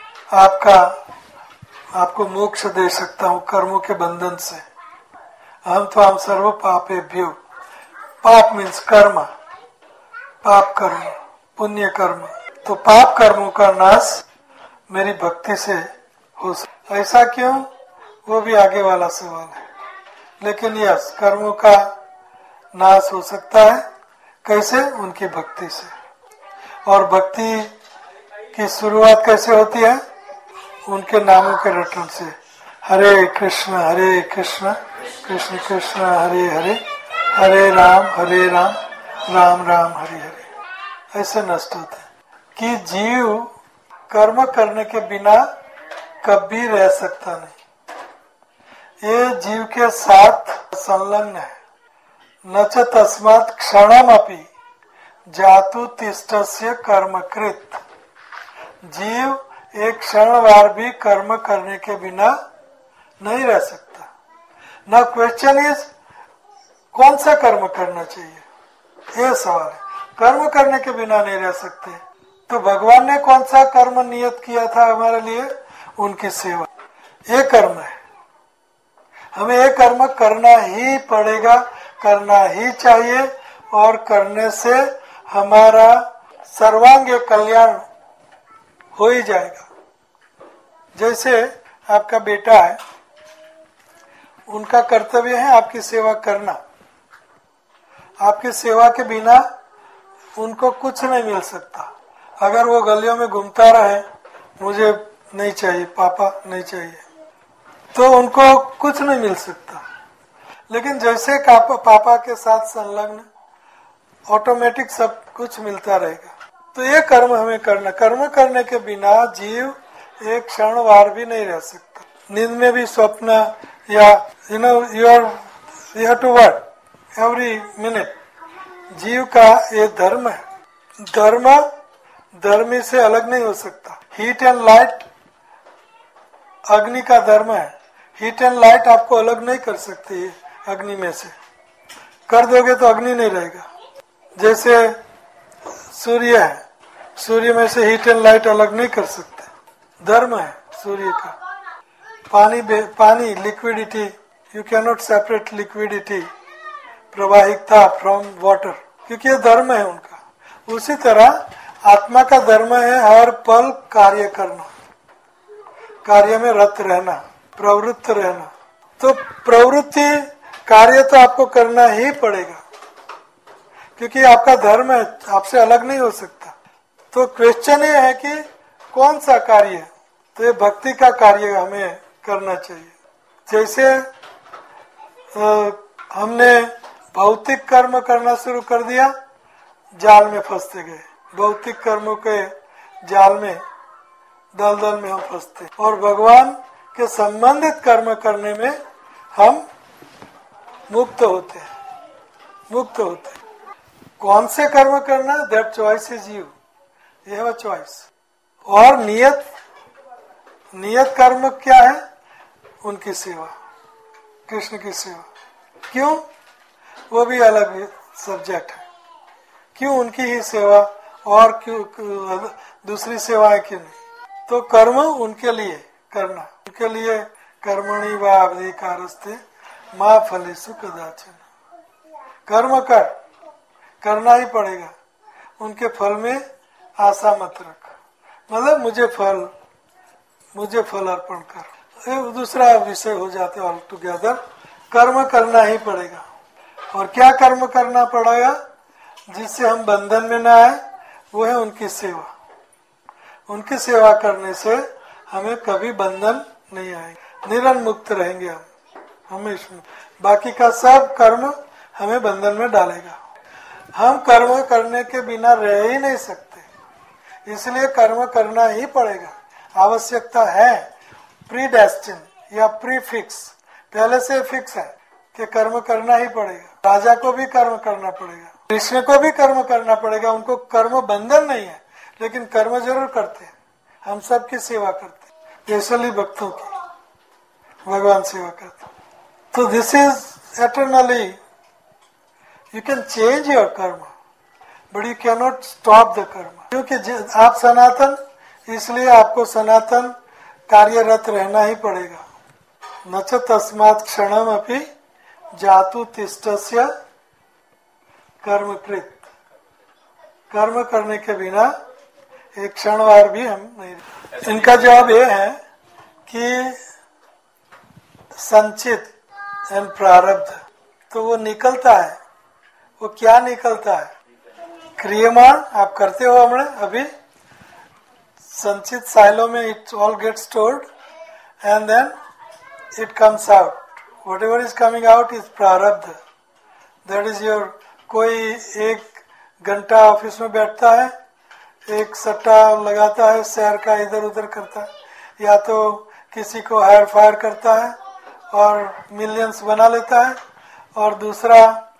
आपको मोक्ष दे सकता हूँ कर्मों के बंधन से। हम त्वाम सर्व पापेभ्यो, पाप मीन्स कर्म, पाप कर्म, पुण्य कर्म, तो पाप कर्मों का नाश मेरी भक्ति से हो सकता। ऐसा क्यों, वो भी आगे वाला सवाल है, लेकिन यस, कर्मों का नाश हो सकता है। कैसे? उनकी भक्ति से। और भक्ति की शुरुआत कैसे होती है? उनके नामों के रटन से, हरे कृष्ण कृष्ण कृष्ण हरे हरे, हरे राम राम राम हरे हरे। ऐसे नष्ट होते हैं कि जीव कर्म करने के बिना कभी रह सकता नहीं, ये जीव के साथ संलग्न है। न च तस्मात् क्षणमपि जातु तिष्ठस्य कर्मकृत, जीव एक क्षण वार भी कर्म करने के बिना नहीं रह सकता। नाउ क्वेश्चन इज कौन सा कर्म करना चाहिए, ये सवाल है। कर्म करने के बिना नहीं रह सकते। तो भगवान ने कौन सा कर्म नियत किया था हमारे लिए, उनकी सेवा। ये कर्म है, हमें ये कर्म करना ही पड़ेगा, करना ही चाहिए, और करने से हमारा सर्वांग कल्याण हो ही जाएगा। जैसे आपका बेटा है, उनका कर्तव्य है आपकी सेवा करना। आपकी सेवा के बिना उनको कुछ नहीं मिल सकता। अगर वो गलियों में घूमता रहे, मुझे नहीं चाहिए पापा, नहीं चाहिए, तो उनको कुछ नहीं मिल सकता। लेकिन जैसे पापा के साथ संलग्न, ऑटोमेटिक सब कुछ मिलता रहेगा। तो ये कर्म हमें करना। कर्म करने के बिना जीव एक क्षण वार भी नहीं रह सकता। नींद में भी स्वप्न, या you have to work every minute. जीव का ये धर्म है। धर्म से अलग नहीं हो सकता। हीट एंड लाइट अग्नि का धर्म है। हीट एंड लाइट आपको अलग नहीं कर सकती है अग्नि में से। कर दोगे तो अग्नि नहीं रहेगा। जैसे सूर्य है, सूर्य में से हीट एंड लाइट अलग नहीं कर सकते। धर्म है सूर्य का। पानी liquidity, you can not separate liquidity, प्रवाहिकता फ्रॉम वाटर, क्योंकि ये धर्म है उनका। उसी तरह आत्मा का धर्म है हर पल कार्य करना, कार्य में रत रहना, प्रवृत्त रहना। तो प्रवृत्ति कार्य तो आपको करना ही पड़ेगा, क्योंकि आपका धर्म है, आपसे अलग नहीं हो सकता। तो क्वेश्चन ये है कि कौन सा कार्य, तो ये भक्ति का कार्य हमें करना चाहिए। जैसे हमने भौतिक कर्म करना शुरू कर दिया, जाल में फंसते गए। भौतिक कर्मों के जाल में, दलदल में हम फंसते, और भगवान के संबंधित कर्म करने में हम मुक्त होते हैं। कौन से कर्म करना, दैट चॉइस इज यू, यह है चॉइस। और नियत कर्म क्या है, उनकी सेवा, कृष्ण की सेवा। क्यों, वो भी अलग सब्जेक्ट है। क्यों उनकी ही सेवा, और क्यों दूसरी सेवाएं क्यों नहीं। तो कर्म उनके लिए करना, उनके लिए कर्मणि वा अधिकारस्ते मां फलेषु कदाचन। कर्म करना ही पड़ेगा, उनके फल में आशा मत रख। मतलब मुझे फल अर्पण कर, ये दूसरा विषय हो जाते ऑल टुगेदर। कर्म करना ही पड़ेगा। और क्या कर्म करना पड़ेगा, जिससे हम बंधन में न आए, वो है उनकी सेवा। उनकी सेवा करने से हमें कभी बंधन नहीं आएगा, निरंतर मुक्त रहेंगे हम हमेशा। बाकी का सब कर्म हमें बंधन में डालेगा। हम कर्म करने के बिना रह ही नहीं सकते, इसलिए कर्म करना ही पड़ेगा। आवश्यकता है, predestine or prefix, पहले से फिक्स है कि कर्म करना ही पड़ेगा। राजा को भी कर्म करना पड़ेगा, कृष्ण को भी कर्म करना पड़ेगा। उनको कर्म बंधन नहीं है, लेकिन कर्म जरूर करते हैं। हम सबकी सेवा करते हैं, स्पेशली भक्तों की भगवान सेवा करते हैं। तो this is eternally, you can change your karma, but you can not stop the karma. क्योंकि आप सनातन, इसलिए आपको सनातन कार्यरत रहना ही पड़ेगा। न च तस्मात् क्षणम अपि जातु तिष्ठस्य कर्मकृत। कर्म करने के बिना एक क्षणवार भी हम नहीं। इनका जवाब ये है कि संचित एंड प्रारब्ध, तो वो निकलता है। वो क्या निकलता है, क्रियमाण आप करते हो हमने अभी, संचित साइलों में it all get stored and then it comes out. Whatever is coming out is prarabdha, that is your. कोई 1 घंटा ऑफिस में बैठता है, एक सट्टा लगाता है, शेयर का इधर उधर करता है, या तो किसी को हायर फायर करता है और मिलियंस बना लेता है, और दूसरा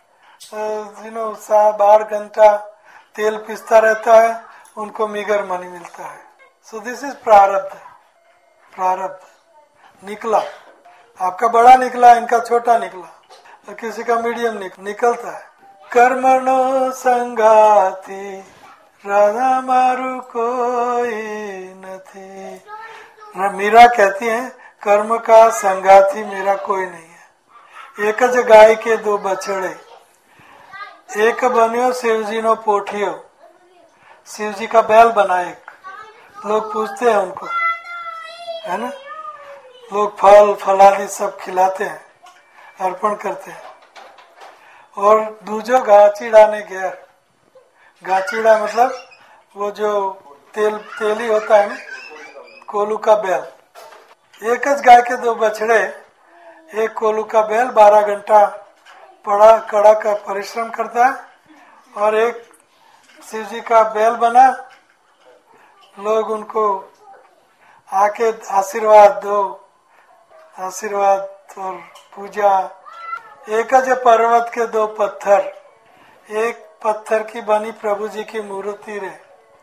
12 घंटा तेल पीसता रहता है, उनको मीगर मनी मिलता है। सो दिस इज प्रारब्ध निकला। आपका बड़ा निकला, इनका छोटा निकला, और किसी का मीडियम निकलता है। कर्मणो संगाती राधा मारू कोई नहीं। मीरा कहती है कर्म का संगाती मेरा कोई नहीं है। एक ज गाय के दो बछड़े, एक बनियो शिवजी नो पोठियो। शिवजी का बैल बना एक, लोग पूछते हैं उनको, है ना, लोग फल फलादि सब खिलाते हैं, अर्पण करते हैं। और दूजो गाचीड़ा ने घेर, गाचीड़ा मतलब वो जो तेली होता है ना, कोलू का बैल। एक ज गाय के दो बछड़े, एक कोलू का बैल 12 घंटा पड़ा कड़ा का परिश्रम करता है, और एक शिवजी का बैल बना, लोग उनको आके आशीर्वाद दो, आशीर्वाद और पूजा। एक ज पर्वत के दो पत्थर, एक पत्थर की बनी प्रभु जी की मूर्ति रे।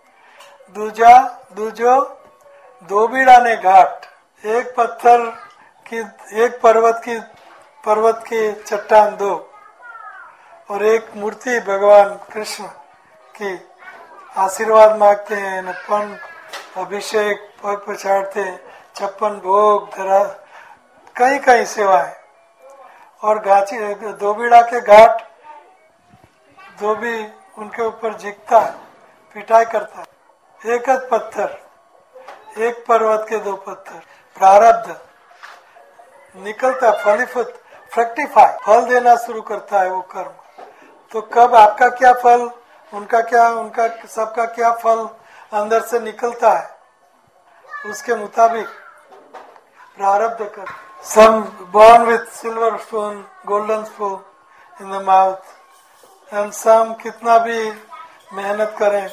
दूजो दो बीड़ा ने घाट, एक पत्थर की, एक पर्वत की चट्टान दो, और एक मूर्ति भगवान कृष्ण की। आशीर्वाद मांगते हैं, नपन अभिषेक पग पछाड़ते हैं, 56 भोग धरा, कई कई सेवाएं। और गाची धोबीड़ा के घाट, धोबी उनके ऊपर झिकता है, पिटाई करता है। एक पत्थर, एक पर्वत के दो पत्थर। प्रारब्ध निकलता, फलीफुत, फ्रक्टिफाई, फल देना शुरू करता है वो कर्म। तो कब आपका क्या फल, उनका क्या, उनका सबका क्या फल अंदर से निकलता है, उसके मुताबिक प्रारब्ध कर। Some born with silver spoon, golden spoon in the mouth, and some कितना भी मेहनत करें,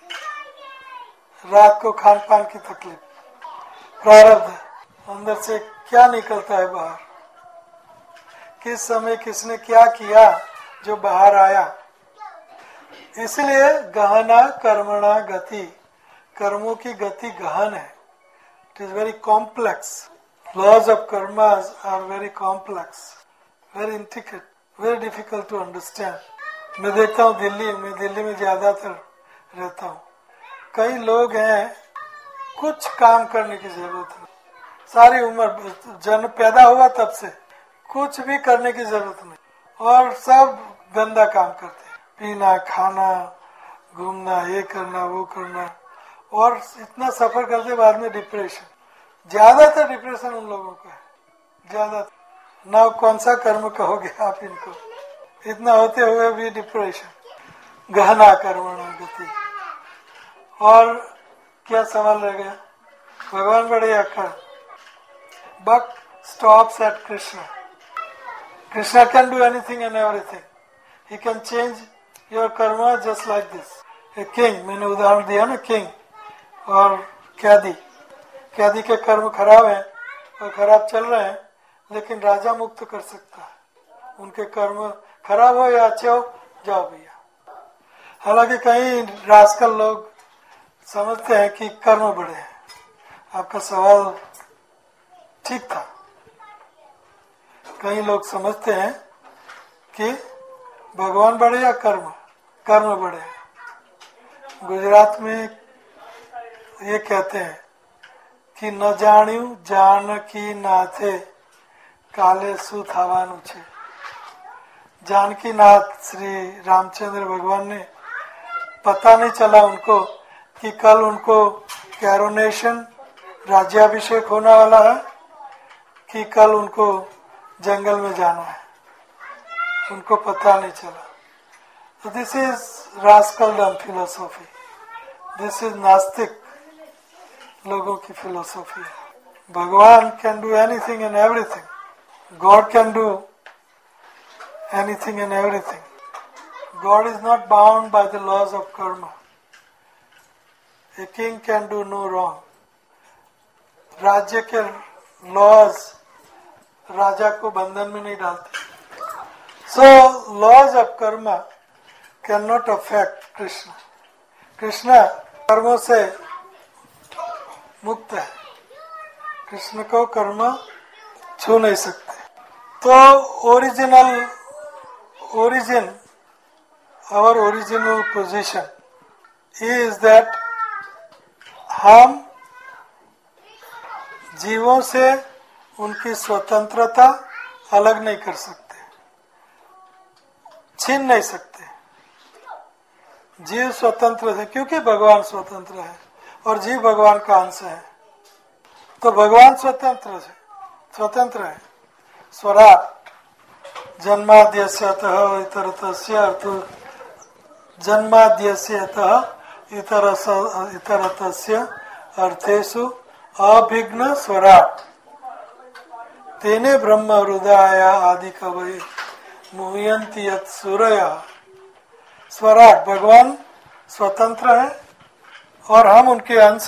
रात को खान पान की तकलीफ। प्रारब्ध अंदर से क्या निकलता है बाहर, किस समय किसने क्या किया जो बाहर आया। इसलिए गहना कर्मणा गति, कर्मों की गति गहन है। It is very complex. Laws of karmas are very complex, very intricate, very difficult to understand. मैं देखता हूँ दिल्ली में ज्यादातर रहता हूँ। कई लोग हैं, कुछ काम करने की जरूरत नहीं, सारी उम्र जन्म पैदा हुआ तब से कुछ भी करने की जरूरत नहीं, और सब गंदा काम करते हैं, पीना, खाना, घूमना, ये करना, वो करना, और इतना सफर करते बाद में डिप्रेशन। ज्यादातर डिप्रेशन उन लोगों का है, ज्यादातर। ना कौन सा कर्म कहोगे आप इनको, इतना होते हुए भी डिप्रेशन। गहना कर्मणा गति। और क्या सवाल रह गया, भगवान बड़े आकर। Buck stops at Krishna. Krishna can do anything and everything, he can change your karma just like this. A king, मैंने उदाहरण दिया ना, किंग और कैदी के कर्म खराब हैं और खराब चल रहे हैं, लेकिन राजा मुक्त कर सकता है। उनके कर्म खराब हो या अच्छे हो, जाओ भैया। हालांकि कई रास्कल लोग समझते हैं कि कर्म बड़े हैं। आपका सवाल ठीक था। कई लोग समझते हैं कि भगवान बड़े या कर्म बड़े हैं। गुजरात में ये कहते हैं कि न जाण्यू जानकी नाथे काले सु थावानु छे। जानकी नाथ श्री रामचंद्र भगवान ने पता नहीं चला उनको कि कल उनको कैरोनेशन राज्याभिषेक होने वाला है, कि कल उनको जंगल में जाना है, उनको पता नहीं चला। तो this is rascaldom philosophy, this is नास्तिक लोगों की फिलोसॉफी है। भगवान can do anything and everything, God can do anything and everything. God is not bound by the laws of karma. A king can do no wrong. राज्य के laws राजा को बंधन में नहीं डालते। So laws of karma can not affect Krishna. Krishna कर्मों से मुक्त है। कृष्ण को कर्म छू नहीं सकते। तो our original position is that हम जीवों से उनकी स्वतंत्रता अलग नहीं कर सकते, छीन नहीं सकते। जीव स्वतंत्र है क्योंकि भगवान स्वतंत्र है और जीव भगवान का अंश है। तो भगवान स्वतंत्र है। स्वराट जन्माद्यस्यतः इतरतस्य जन्माद्यस्यतः इतरतस्य अर्थेषु अभिघ्न स्वराट तेने ब्रह्म हृदय आदि कवये मुह्यन्ति यत् सूरयः। स्वराट भगवान स्वतंत्र है और हम उनके अंश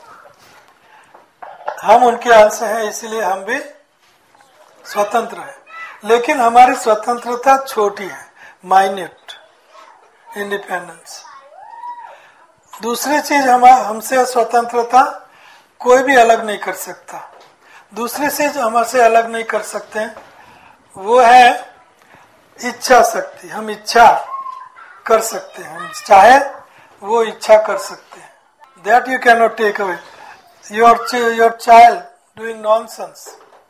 हैं, इसलिए हम भी स्वतंत्र हैं। लेकिन हमारी स्वतंत्रता छोटी है, माइन्यूट इंडिपेंडेंस। दूसरी चीज हमसे स्वतंत्रता कोई भी अलग नहीं कर सकता। दूसरी चीज हमसे अलग नहीं कर सकते वो है इच्छा शक्ति। हम इच्छा कर सकते हैं, हम चाहे वो इच्छा कर सकते हैं। That you cannot take away. Your child doing nonsense,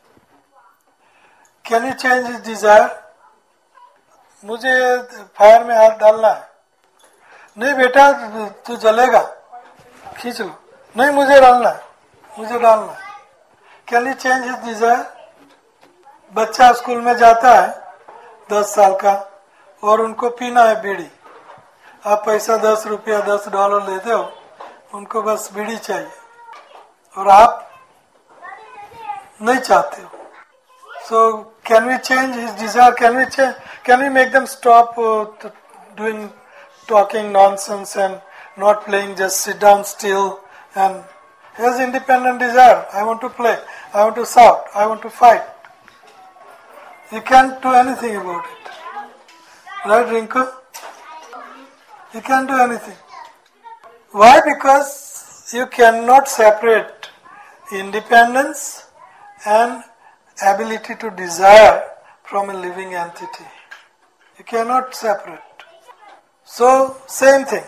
can you change his desire? मुझे फायर में हाथ डालना है, नहीं बेटा तू जलेगा, खींच लो, नहीं मुझे डालना है। Can you change his desire? बच्चा स्कूल में जाता है 10 साल का और उनको पीना है बीड़ी। आप पैसा 10 रुपया $10 लेते हो, उनको बस बीड़ी चाहिए और आप नहीं चाहते हो। So can we change his desire? Can we make them stop doing talking nonsense and not playing, just sit down still and he has independent desire. I want to play, I want to shout, I want to fight. You can't do anything about it. Right, Rinku? You can't do anything. Why? Because you cannot separate independence and ability to desire from a living entity. You cannot separate. So, same thing.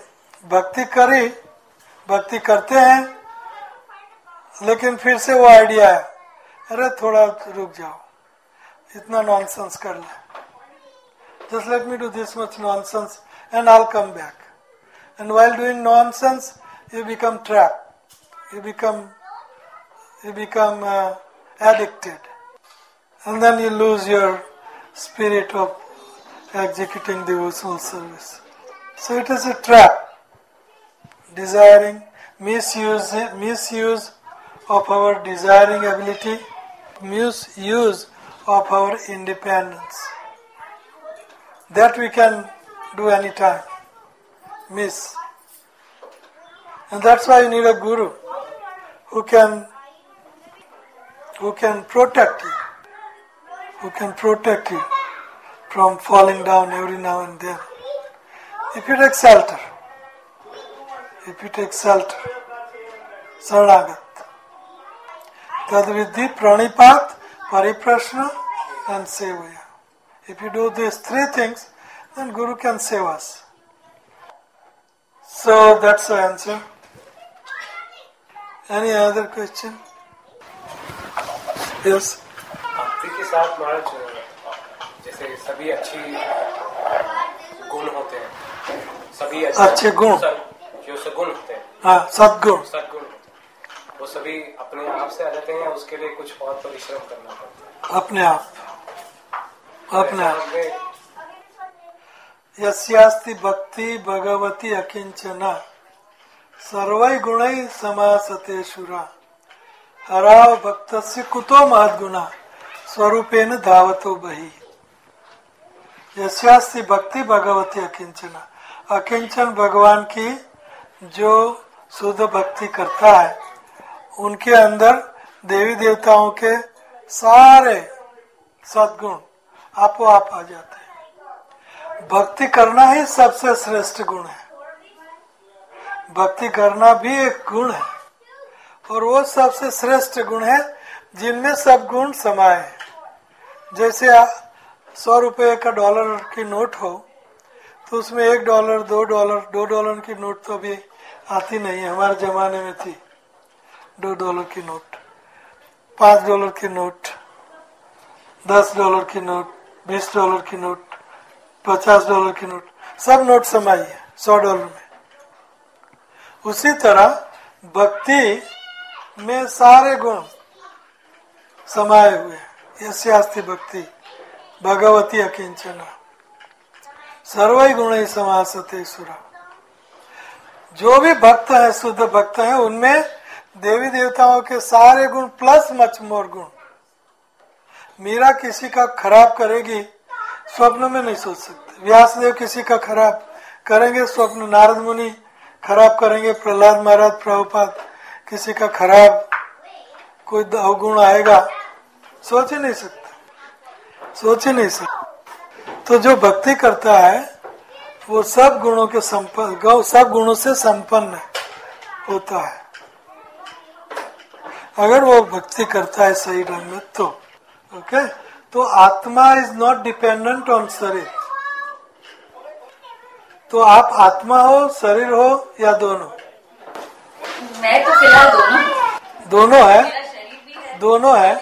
भक्ति करते हैं, लेकिन फिर से वो idea है, अरे थोड़ा रुक जाओ, इतना नॉनसेंस कर ले. Just let me do this much nonsense and I'll come back. And while doing nonsense, you become trapped. You become addicted. And then you lose your spirit of executing devotional service. So it is a trap. Desiring, misuse of our desiring ability, misuse of our independence. That we can do anytime. Miss. And that's why you need a guru who can protect you. Who can protect you from falling down every now and then. If you take shelter, Saranagat, Tadvidhi, Pranipat, Pariprashna and Sevaya. If you do these three things, then Guru can save us. So that's the answer. Any other question? Yes. भक्ति के साथ महाराज जैसे सभी अच्छी गुण होते हैं, सभी अच्छे गुण जो सगुण होते हैं, हाँ सद्गुण, वो सभी अपने आप से आ जाते हैं, उसके लिए कुछ और परिश्रम करना पड़ता है? अपने आप यस्यास्ति भक्ति भगवती अकिंचना सर्वै गुणै समासते शुरा हराव भक्तस्य कुतो महद्गुणा स्वरूपेण धावतो बहि. यस्यास्ति भक्ति भगवती अकिंचना, अकिंचन भगवान की जो शुद्ध भक्ति करता है, उनके अंदर देवी देवताओं के सारे सद्गुण आपो आप आ जाते हैं. भक्ति करना ही सबसे श्रेष्ठ गुण है. भक्ति करना भी एक गुण है और वो सबसे श्रेष्ठ गुण है जिनमें सब गुण समाये हैं. जैसे 100 रुपये का डॉलर की नोट हो तो उसमें $1, $2 की नोट तो अभी आती नहीं है। हमारे जमाने में थी $2 की नोट, $5 की नोट, $10 की नोट, $20 की नोट, $50 की नोट, सब नोट समाई है $100 में। उसी तरह भक्ति में सारे गुण समाये हुए हैं। यस्यास्ति भक्ति भगवती अकिंचना सर्वै गुणैः समासते सुरा। जो भी भक्त है, शुद्ध भक्त है, उनमें देवी देवताओं के सारे गुण प्लस मच मोर गुण। मीरा किसी का खराब करेगी स्वप्न में नहीं सोच सकते। व्यासदेव किसी का खराब करेंगे स्वप्न, नारद मुनि खराब करेंगे, प्रहलाद महाराज, प्रभुपाद किसी का खराब कोई अवगुण आएगा सोच ही नहीं सकते। तो जो भक्ति करता है वो सब गुणों के सब गुणों से संपन्न होता है अगर वो भक्ति करता है सही ढंग में तो। ओके, तो आत्मा इज नॉट डिपेंडेंट ऑन शरीर। तो आप आत्मा हो, शरीर हो या दोनों? मैं तो फिलहाल दोनों है। दोनों है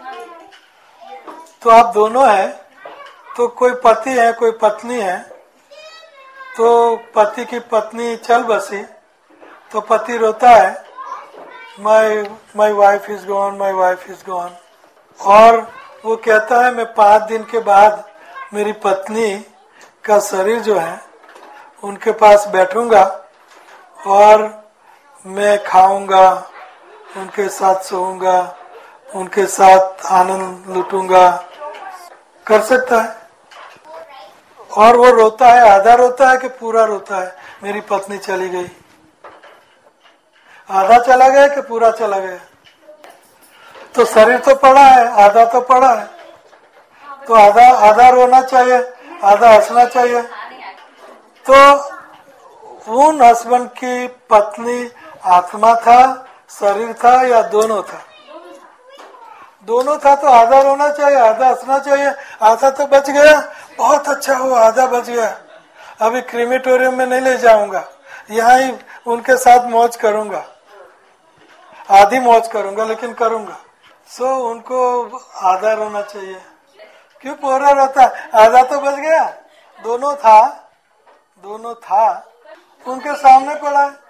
तो आप दोनों है। तो कोई पति है, कोई पत्नी है, तो पति की पत्नी चल बसी तो पति रोता है, my wife is gone, my wife is gone. और वो कहता है मैं 5 दिन के बाद मेरी पत्नी का शरीर जो है उनके पास बैठूंगा और मैं खाऊंगा, उनके साथ सोऊंगा, उनके साथ आनंद लूटूंगा। कर सकता है। और वो रोता है, आधा रोता है कि पूरा रोता है, मेरी पत्नी चली गई। आधा चला गया कि पूरा चला गया? तो शरीर तो पड़ा है, आधा तो पड़ा है। तो आधा रोना चाहिए, आधा हंसना चाहिए। तो उन हस्बैंड की पत्नी आत्मा था, शरीर था या दोनों था? दोनों था। तो आधा रोना चाहिए, आधा हंसना चाहिए। आधा तो बच गया, बहुत अच्छा हुआ, आधा बच गया। अभी क्रीमेटोरियम में नहीं ले जाऊंगा, यहाँ ही उनके साथ मौज करूंगा, आधी मौज करूंगा लेकिन करूंगा। सो उनको आधा रोना चाहिए। क्यों पूरा रोता है? आधा तो बच गया। दोनों था उनके सामने पड़ा है।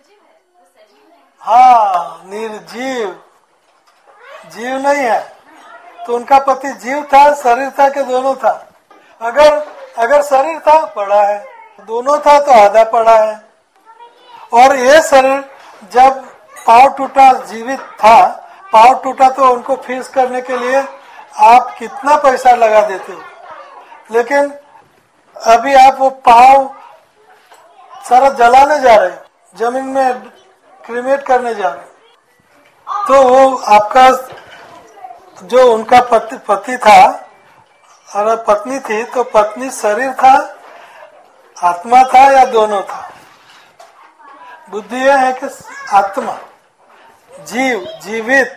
हाँ, निर्जीव, जीव नहीं है। तो उनका पति जीव था, शरीर था कि दोनों था? अगर शरीर था पड़ा है, दोनों था तो आधा पड़ा है। और ये शरीर जब पाँव टूटा, जीवित था, पाँव टूटा तो उनको फिक्स करने के लिए आप कितना पैसा लगा देते हो, लेकिन अभी आप वो पाँव सारा जलाने जा रहे हो, जमीन में क्रीमेट करने जा रहे हो। तो वो आपका जो उनका पति था और पत्नी थी, तो पत्नी शरीर था, आत्मा था या दोनों था? बुद्धि यह है कि आत्मा, जीव, जीवित,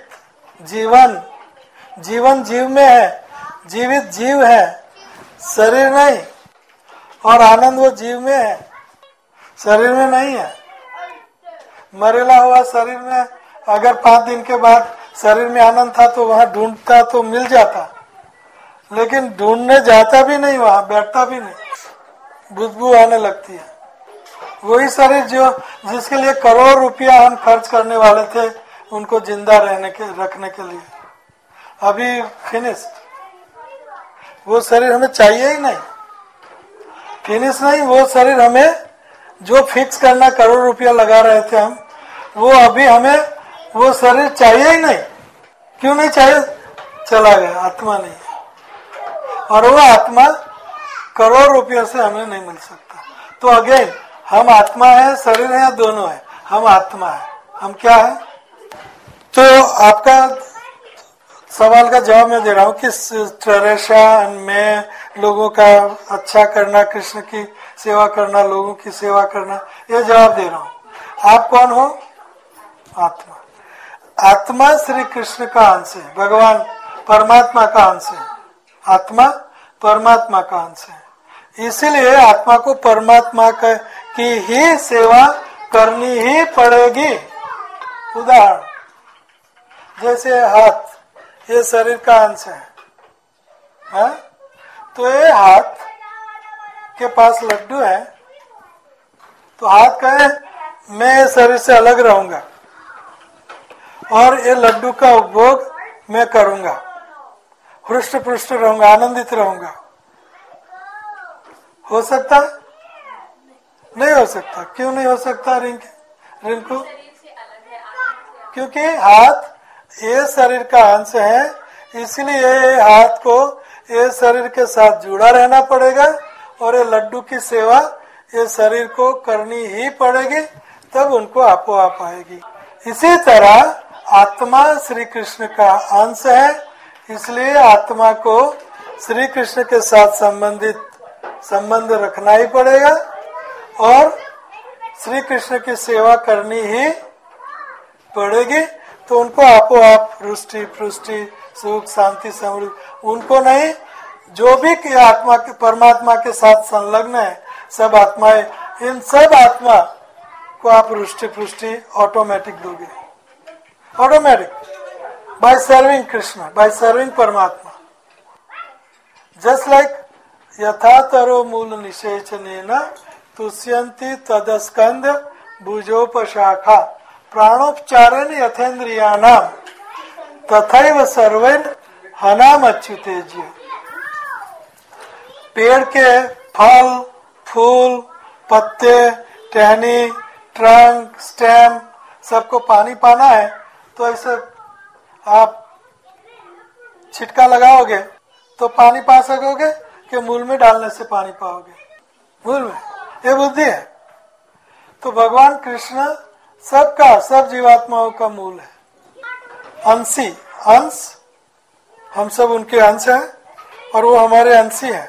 जीवन जीव में है, जीवित जीव है, शरीर नहीं। और आनंद वो जीव में है, शरीर में नहीं है। मरेला हुआ शरीर में अगर 5 दिन के बाद शरीर में आनंद था तो वहाँ ढूंढता तो मिल जाता, लेकिन ढूंढने जाता भी नहीं, वहाँ बैठता भी नहीं, बदबू आने लगती है। वही शरीर जिसके लिए करोड़ रुपया हम खर्च करने वाले थे उनको जिंदा रखने के लिए, अभी फिनिश्ड। वो शरीर हमें चाहिए ही नहीं, फिनिश नहीं। वो शरीर हमें जो फिक्स करना करोड़ रुपया लगा रहे थे हम, वो अभी हमें वो शरीर चाहिए ही नहीं। क्यों नहीं चाहिए? चला गया, आत्मा नहीं है। और वो आत्मा करोड़ रुपये से हमें नहीं मिल सकता। तो अगेन हम आत्मा है, शरीर है या दोनों है? हम आत्मा है। हम क्या है? तो आपका सवाल का जवाब मैं दे रहा हूँ कि ट्रेरेसा में लोगों का अच्छा करना, कृष्ण की सेवा करना, लोगों की सेवा करना, ये जवाब दे रहा हूँ। आप कौन हो? आत्मा। आत्मा श्री कृष्ण का अंश है, भगवान परमात्मा का अंश है। आत्मा परमात्मा का अंश है, इसीलिए आत्मा को परमात्मा की ही सेवा करनी ही पड़ेगी। उदाहरण जैसे हाथ, ये शरीर का अंश है, तो ये हाथ के पास लड्डू है, तो हाथ कहे मैं शरीर से अलग रहूंगा और ये लड्डू का उपभोग मैं करूंगा, हृष्ट पुष्ट रहूंगा, आनंदित रहूंगा। हो सकता? नहीं हो सकता। क्यों नहीं हो सकता रिंकू? क्योंकि हाथ ये शरीर का अंश है, इसलिए हाथ को ये शरीर के साथ जुड़ा रहना पड़ेगा और ये लड्डू की सेवा ये शरीर को करनी ही पड़ेगी, तब उनको आपो आप आएगी। इसी तरह आत्मा श्री कृष्ण का अंश है, इसलिए आत्मा को श्री कृष्ण के साथ संबंध रखना ही पड़ेगा और श्री कृष्ण की सेवा करनी ही पड़ेगी। तो उनको आपो आप रुष्टि पुष्टि सुख शांति समृद्धि उनको नहीं, जो भी आत्मा के परमात्मा के साथ संलग्न है सब आत्माएं, इन सब आत्मा को आप रुष्टि पुष्टि ऑटोमेटिक दोगे, automatic by serving Krishna, by serving परमात्मा। जस्ट लाइक यथा तरो मूल निषेचनेन तुष्यन्ति तदस्कंद भुजोपशाखा प्राणोपचारेण यथेन्द्रियाणां तथैव सर्वैर् हनामच्युतेज्य। पेड़ के फल फूल पत्ते टहनी ट्रंक स्टेम सबको पानी पाना है, तो ऐसे आप छिटका लगाओगे तो पानी पा सकोगे कि मूल में डालने से पानी पाओगे? मूल में, ये बुद्धि है। तो भगवान कृष्ण सबका, सब जीवात्माओं का मूल है, अंशी अंश, हम सब उनके अंश हैं और वो हमारे अंशी हैं।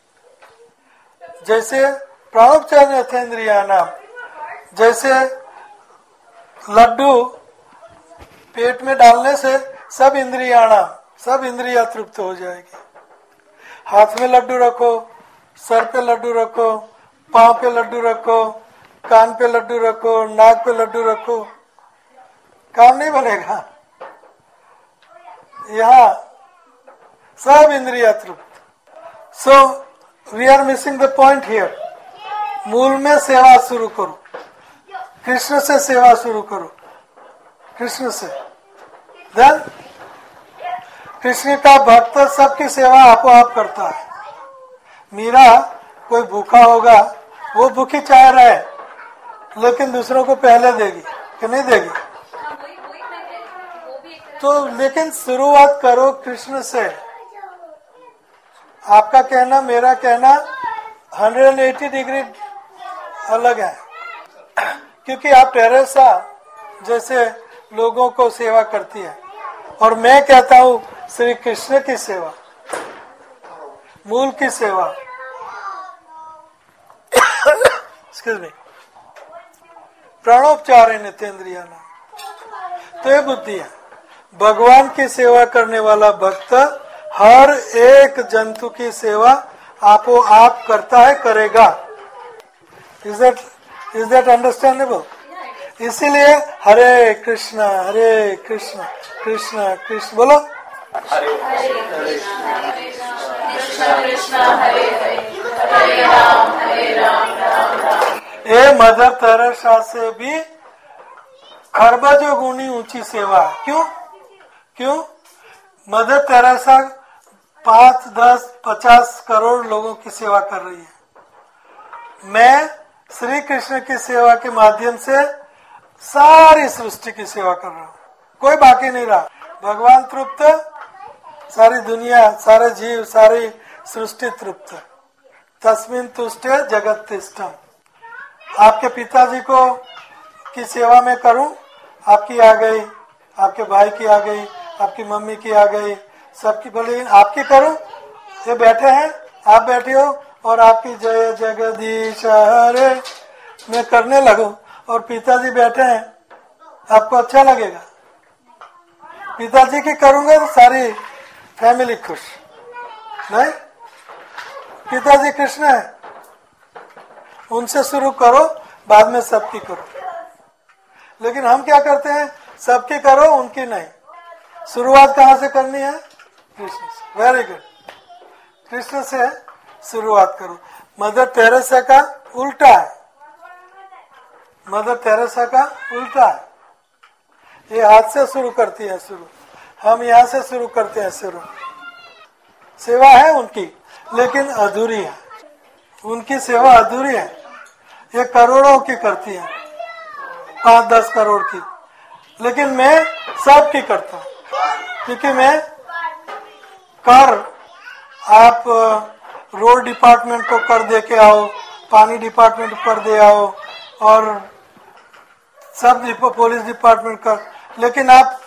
जैसे प्राणोपचार यथेन्द्रियाणां, जैसे लड्डू पेट में डालने से सब इंद्रियाणां, सब इंद्रिया तृप्त हो जाएगी। हाथ में लड्डू रखो, सर पे लड्डू रखो, पांव पे लड्डू रखो, कान पे लड्डू रखो, नाक पे लड्डू रखो, काम नहीं बनेगा। यहाँ सब इंद्रिया तृप्त। So we are missing the point here. मूल में सेवा शुरू करो, कृष्ण से सेवा शुरू करो, कृष्ण से। देन कृष्ण का भक्त सबकी सेवा आपो आप करता है। मीरा कोई भूखा होगा, वो भूखी चाह रहे लेकिन दूसरों को पहले देगी कि नहीं देगी? तो लेकिन शुरुआत करो कृष्ण से। आपका कहना मेरा कहना 180 डिग्री अलग है, क्योंकि आप टेरेसा जैसे लोगों को सेवा करती है और मैं कहता हूँ श्री कृष्ण की सेवा, मूल की सेवा। Excuse me. प्राणोपचार नितेन्द्रियाणां, तो ये बुद्धि है। भगवान की सेवा करने वाला भक्त हर एक जंतु की सेवा आपो आप करता है, करेगा। Is that understandable? इसीलिए हरे कृष्ण कृष्ण कृष्ण बोलो, हरे कृष्ण हरे हरे हरे राम राम राम। ये मदर तेरेसा से भी खरबजो गुनी ऊंची सेवा है। क्यों? मदर तेरेसा 5, 10, 50 करोड़ लोगों की सेवा कर रही है। मैं श्री कृष्ण की सेवा के माध्यम से सारी सृष्टि की सेवा कर रहा हूँ, कोई बाकी नहीं रहा। भगवान तृप्त, सारी दुनिया, सारे जीव, सारी सृष्टि तृप्त। तस्मिन् तुष्टे जगत तिष्ठम्। आपके पिताजी को की सेवा में करूं, आपकी आ गई, आपके भाई की आ गई, आपकी मम्मी की आ गई, सबकी, भले आपकी करूं। ये बैठे हैं, आप बैठे हो और आपकी जय जगदीश हरे मैं करने लगूं और पिताजी बैठे हैं, आपको अच्छा लगेगा? पिताजी की करूंगा तो सारी फैमिली खुश, नहीं, पिताजी कृष्ण है, उनसे शुरू करो, बाद में सबकी करो। लेकिन हम क्या करते हैं, सबकी करो, उनकी नहीं। शुरुआत कहाँ से करनी है? कृष्ण से। वेरी गुड, कृष्ण से शुरुआत करो। मदर टेरेसा का उल्टा है, मदर टेरेसा का उल्टा है। ये हाथ से शुरू करती है, शुरू हम यहाँ से शुरू करते हैं। शुरू सेवा है उनकी, लेकिन अधूरी है, उनकी सेवा अधूरी है। ये करोड़ों की करती है, 5-10 करोड़ की, लेकिन मैं सबकी करता हूँ। क्योंकि मैं कर, आप रोड डिपार्टमेंट को कर दे के आओ, पानी डिपार्टमेंट को कर दे आओ, और सब पुलिस डिपार्टमेंट कर, लेकिन आप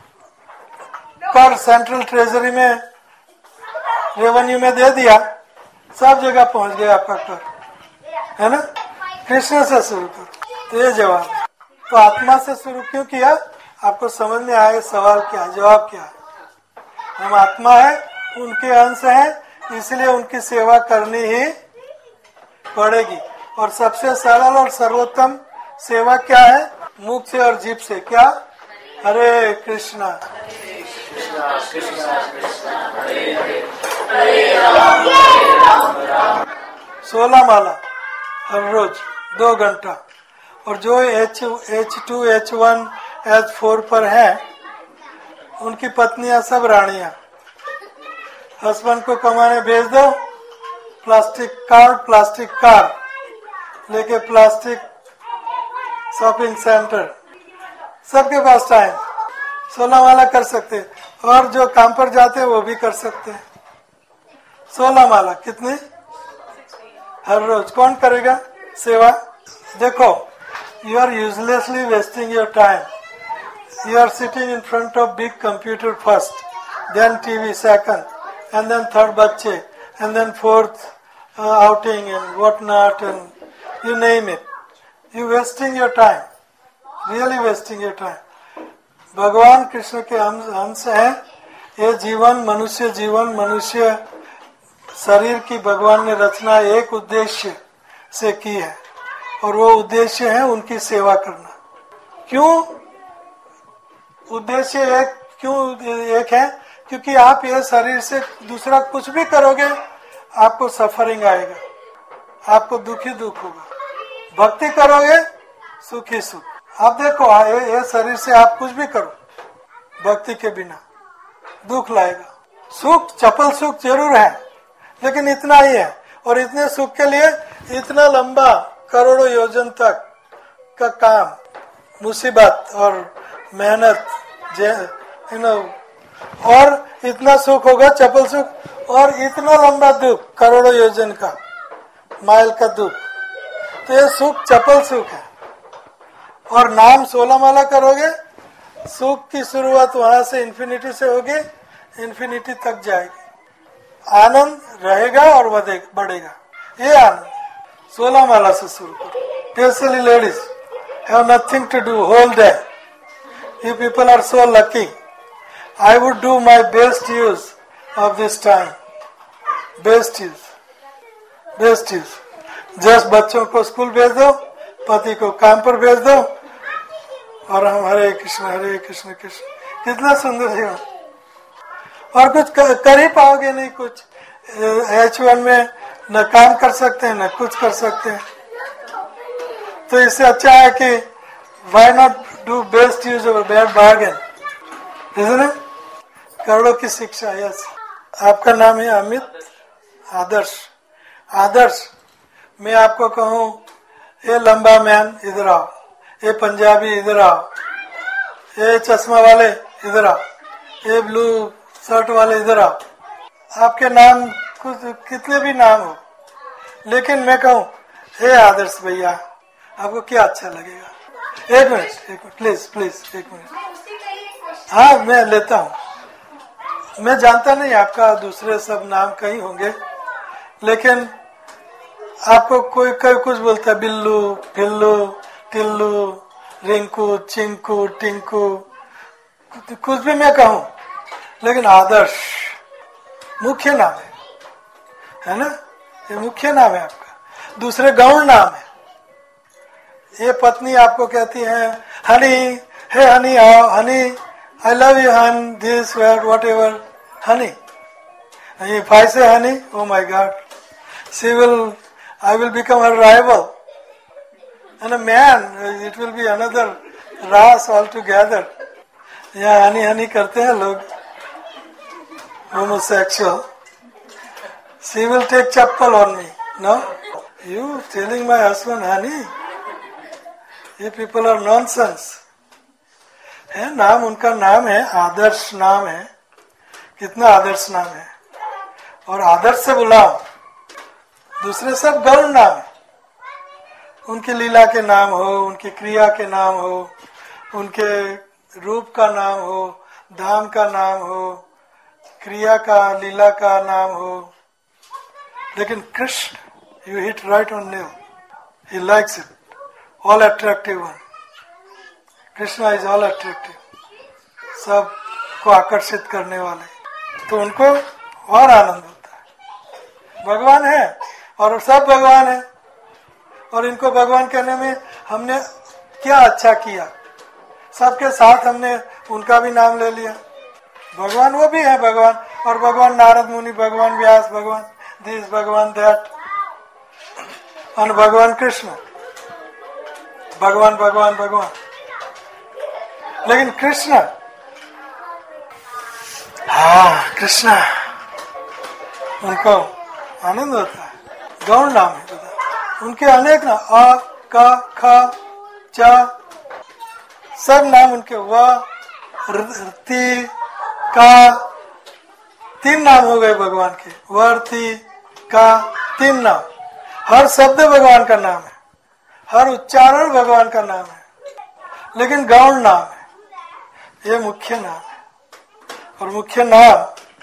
कर सेंट्रल ट्रेजरी में, रेवेन्यू में दे दिया, सब जगह पहुंच गया आपका कर, है ना। कृष्ण से शुरू करो, तो ये जवाब है। तो आत्मा से शुरू क्यों किया, आपको समझ में आए सवाल क्या है, जवाब क्या है। हम आत्मा है, उनके अंश है, इसलिए उनकी सेवा करनी ही पड़ेगी। और सबसे सरल और सर्वोत्तम सेवा क्या है, मुख से और जीभ से। क्या? हरे कृष्णा 16 माला हर रोज 2 घंटा। और जो H2, H1, H4 पर है, उनकी पत्नियां सब रानियां। हस्बैंड को कमाने भेज दो, प्लास्टिक कार लेके प्लास्टिक शॉपिंग सेंटर, सबके पास टाइम। 16 माला कर सकते, और जो काम पर जाते हैं वो भी कर सकते हैं। 16 माला कितनी? हर रोज। कौन करेगा सेवा? देखो, you are uselessly wasting your time. You are sitting in front of big computer first, then TV second, and then third bacche, and then fourth outing and what not, and you name it. You wasting your time, really wasting your time. भगवान कृष्ण के अंश है। ये जीवन, मनुष्य जीवन, मनुष्य शरीर की भगवान ने रचना एक उद्देश्य से की है, और वो उद्देश्य है उनकी सेवा करना। क्यों उद्देश्य एक है? क्योंकि आप ये शरीर से दूसरा कुछ भी करोगे, आपको सफरिंग आएगा, आपको दुखी दुख होगा। भक्ति करोगे, सुखी सुख। आप देखो, ये शरीर से आप कुछ भी करो, भक्ति के बिना दुख लाएगा। सुख, चपल सुख जरूर है, लेकिन इतना ही है। और इतने सुख के लिए इतना लंबा करोड़ों योजन तक का काम, मुसीबत और मेहनत, और इतना सुख होगा, चपल सुख, और इतना लंबा दुख, करोड़ों योजन का, माइल का दुख। तो ये सुख चपल सुख है। और नाम 16 माला करोगे, सुख की शुरुआत वहां से इन्फिनिटी से होगी, इन्फिनिटी तक जाएगी। आनंद रहेगा और बढ़ेगा। ये आनंद 16 माला से शुरू करो। Especially ladies have nothing to do whole day. You people are so lucky. I would do my best use of this time. Best use. Just बच्चों को स्कूल भेज दो, पति को काम पर भेज दो, और हम हरे कृष्ण कृष्ण। कितना सुंदर जीवन। और कुछ कर ही पाओगे नहीं। कुछ H1 में न काम कर सकते हैं, न कुछ कर सकते हैं। तो इससे अच्छा है कि why not do best use of a bad bargain, isn't it? करोड़ों की शिक्षा। यस, आपका नाम है अमित आदर्श। मैं आपको कहूँ, ये लंबा मैन इधर आओ, ये पंजाबी इधर आओ, ये चश्मा वाले इधर आओ, ये ब्लू शर्ट वाले इधर आओ। आपके नाम कुछ कितने भी नाम हो, लेकिन मैं कहूँ, हे आदर्श भैया, आपको क्या अच्छा लगेगा? एक मिनट प्लीज, एक मिनट। हाँ, मैं लेता हूँ। मैं जानता नहीं आपका दूसरे सब नाम कहीं होंगे, लेकिन आपको कोई कुछ बोलता है, बिल्लू, फिल्लू, टिल्लू, रिंकू, चिंकू, टिंकू, कुछ भी मैं कहूँ, लेकिन आदर्श मुख्य नाम है। है ना, ये मुख्य नाम है आपका। दूसरे गौण नाम है। ये पत्नी आपको कहती है हनी, हे हनी आओ, honey I love you hon, this whatever honey. If I say honey, oh my God, I will become her rival. And a man, it will be another race altogether. यहाँ हनी हनी करते हैं लोग, homosexual. She will take chappal on me. No, you telling my husband honey? ये people are nonsense. है नाम, उनका नाम है, आदर्श नाम है। कितना आदर्श नाम है, और आदर्श से बुलाओ। दूसरे सब गौण नाम है। उनके लीला के नाम हो, उनकी क्रिया के नाम हो, उनके रूप का नाम हो, धाम का नाम हो, क्रिया का, लीला का नाम हो। लेकिन Krishna, you hit right on nail, he likes it, all attractive one. Krishna is all attractive, सब को आकर्षित करने वाले, तो उनको और आनंद होता है। भगवान है और सब भगवान है, और इनको भगवान कहने में हमने क्या अच्छा किया, सबके साथ हमने उनका भी नाम ले लिया। भगवान वो भी है भगवान, और भगवान नारद मुनि, भगवान व्यास, भगवान दिस, भगवान दैट, और भगवान कृष्ण, भगवान भगवान भगवान। लेकिन कृष्ण, हाँ कृष्ण, उनको आनंद होता है। गौण नाम है बता, उनके अनेक नाम, अ क ख च, सब नाम उनके, व ति का, तीन नाम हो गए भगवान के, वर्ति का, तीन नाम। हर शब्द भगवान का नाम है, हर उच्चारण भगवान का नाम है, लेकिन गौण नाम है, ये मुख्य नाम है। और मुख्य नाम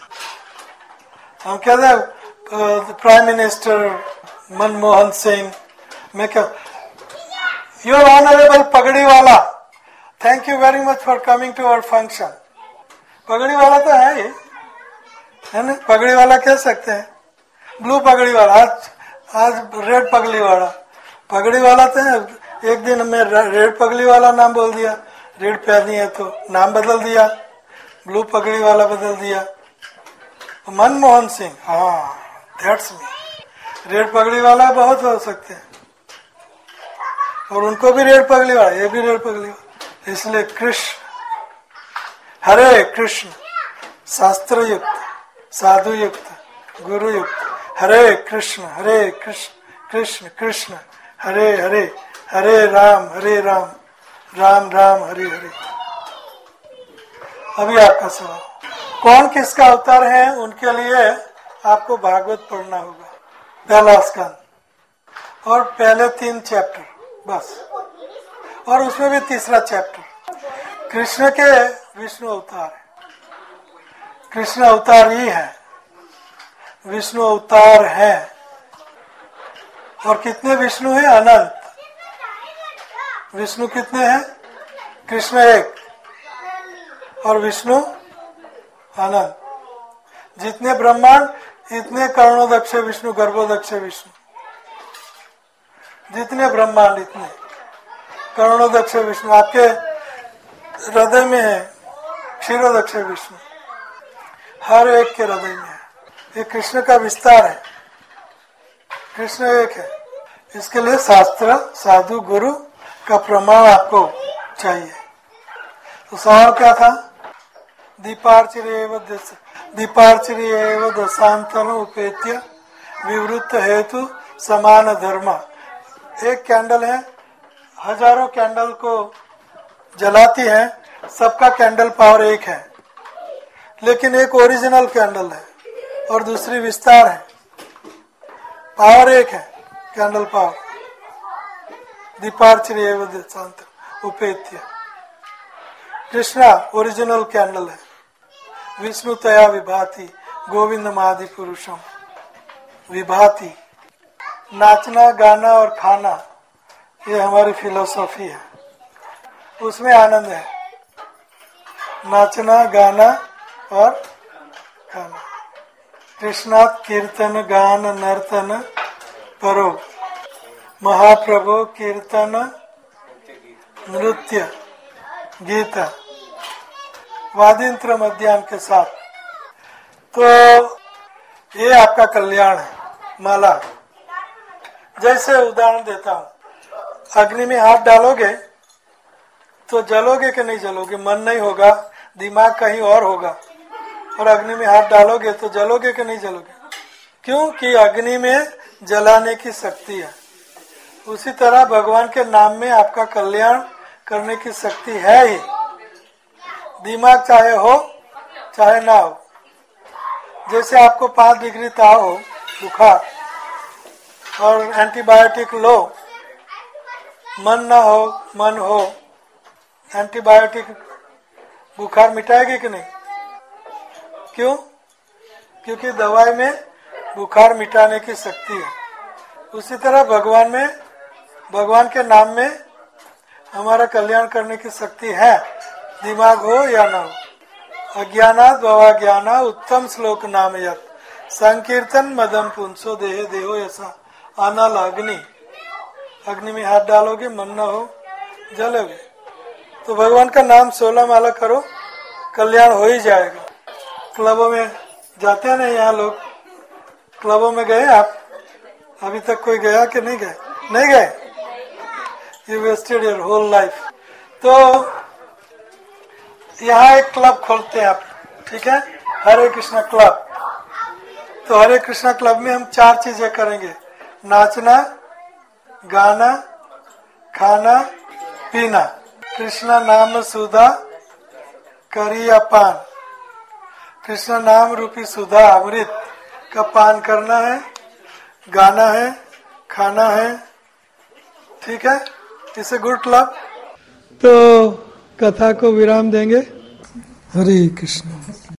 हम कहते हैं, प्राइम मिनिस्टर मनमोहन सिंह, मैं क्या, योर ऑनरेबल पगड़ी वाला, thank you very much for coming to our function. पगड़ी वाला तो है ही, है ना, पगड़ी वाला कह सकते हैं, ब्लू पगड़ी वाला, आज रेड पगड़ी वाला, पगड़ी वाला तो है। एक दिन मैं रेड पगड़ी वाला नाम बोल दिया, रेड पहनी है तो नाम बदल दिया, ब्लू पगड़ी वाला बदल दिया। मनमोहन सिंह, हाँ दैट्स मी। रेड पगड़ी वाला बहुत हो सकते हैं, और उनको भी रेड पगड़ी वाला, ये भी रेड पगड़ी वाला। इसलिए कृष्ण, हरे कृष्ण, शास्त्र युक्त, साधु युक्त, गुरु युक्त, हरे कृष्ण कृष्ण कृष्ण हरे हरे, हरे राम राम राम हरे हरे। अभी आपका सवाल, कौन किसका अवतार है, उनके लिए आपको भागवत पढ़ना होगा, पहला स्कंद और पहले 3 चैप्टर बस, और उसमें भी तीसरा चैप्टर। कृष्ण के विष्णु अवतार है, कृष्ण अवतार ही है, विष्णु अवतार है। और कितने विष्णु हैं? अनंत। विष्णु कितने हैं? कृष्ण एक और विष्णु अनंत। जितने ब्रह्मांड इतने करोड़ों विष्णु, गर्भोदक्ष विष्णु। जितने ब्रह्मांड इतने करोड़ों विष्णु आपके हृदय में है, क्षीरोदक्ष विष्णु हर एक के हृदय में है। ये कृष्ण का विस्तार है, कृष्ण एक है। इसके लिए शास्त्र, साधु, गुरु का प्रमाण आपको चाहिए। तो सवाल क्या था? दीपार्चर्य दशांतर उपेत्य विवृत्त हेतु समान धर्म। एक कैंडल है, हजारों कैंडल को जलाती है, सबका कैंडल पावर एक है, लेकिन एक ओरिजिनल कैंडल है और दूसरी विस्तार है। पावर एक है, कैंडल पावर। दीपार्चर्य दशांतर उपेत्य। कृष्णा ओरिजिनल कैंडल है, विष्णु तया विभाति गोविंद मादि पुरुषम विभाति। नाचना, गाना और खाना ये हमारी फिलोसॉफी है, उसमें आनंद है। नाचना, गाना और खाना, कृष्णात कीर्तन गान नर्तन परो, महाप्रभु कीर्तन नृत्य गीता वादिंत्र मध्याह्न के साथ। तो ये आपका कल्याण है माला। जैसे उदाहरण देता हूँ, अग्नि में हाथ डालोगे तो जलोगे कि नहीं जलोगे? मन नहीं होगा, दिमाग कहीं और होगा, और अग्नि में हाथ डालोगे तो जलोगे कि नहीं जलोगे? क्योंकि अग्नि में जलाने की शक्ति है। उसी तरह भगवान के नाम में आपका कल्याण करने की शक्ति है ही। दिमाग चाहे हो चाहे ना हो, जैसे आपको 5 डिग्री ताव हो, बुखार, और एंटीबायोटिक लो, मन ना हो मन हो, एंटीबायोटिक बुखार मिटाएगी कि नहीं? क्यों? क्योंकि दवाई में बुखार मिटाने की शक्ति है। उसी तरह भगवान के नाम में हमारा कल्याण करने की शक्ति है, दिमाग हो या ना हो। अज्ञानात् भवाज्ञाना उत्तम श्लोक नाम यत् संकीर्तन मदम पुंसो देहे देहो ऐसा अनल अग्नि। अग्नि में हाथ डालोगे, मन न हो जलोगे। तो भगवान का नाम 16 माला करो, कल्याण हो ही जाएगा। क्लबों में जाते हैं ना, यहाँ लोग क्लबों में गए आप? अभी तक कोई गया कि नहीं गए? नहीं गए? You wasted your whole life. तो यहाँ एक क्लब खोलते हैं आप, ठीक है, हरे कृष्णा क्लब। तो हरे कृष्णा क्लब में हम 4 चीजें करेंगे: नाचना, गाना, खाना, पीना। कृष्णा नाम सुधा करी अपान। कृष्ण नाम रूपी सुधा अमृत का पान करना है, गाना है, खाना है, ठीक है। इसे गुड क्लब। तो कथा को विराम देंगे। हरे कृष्ण।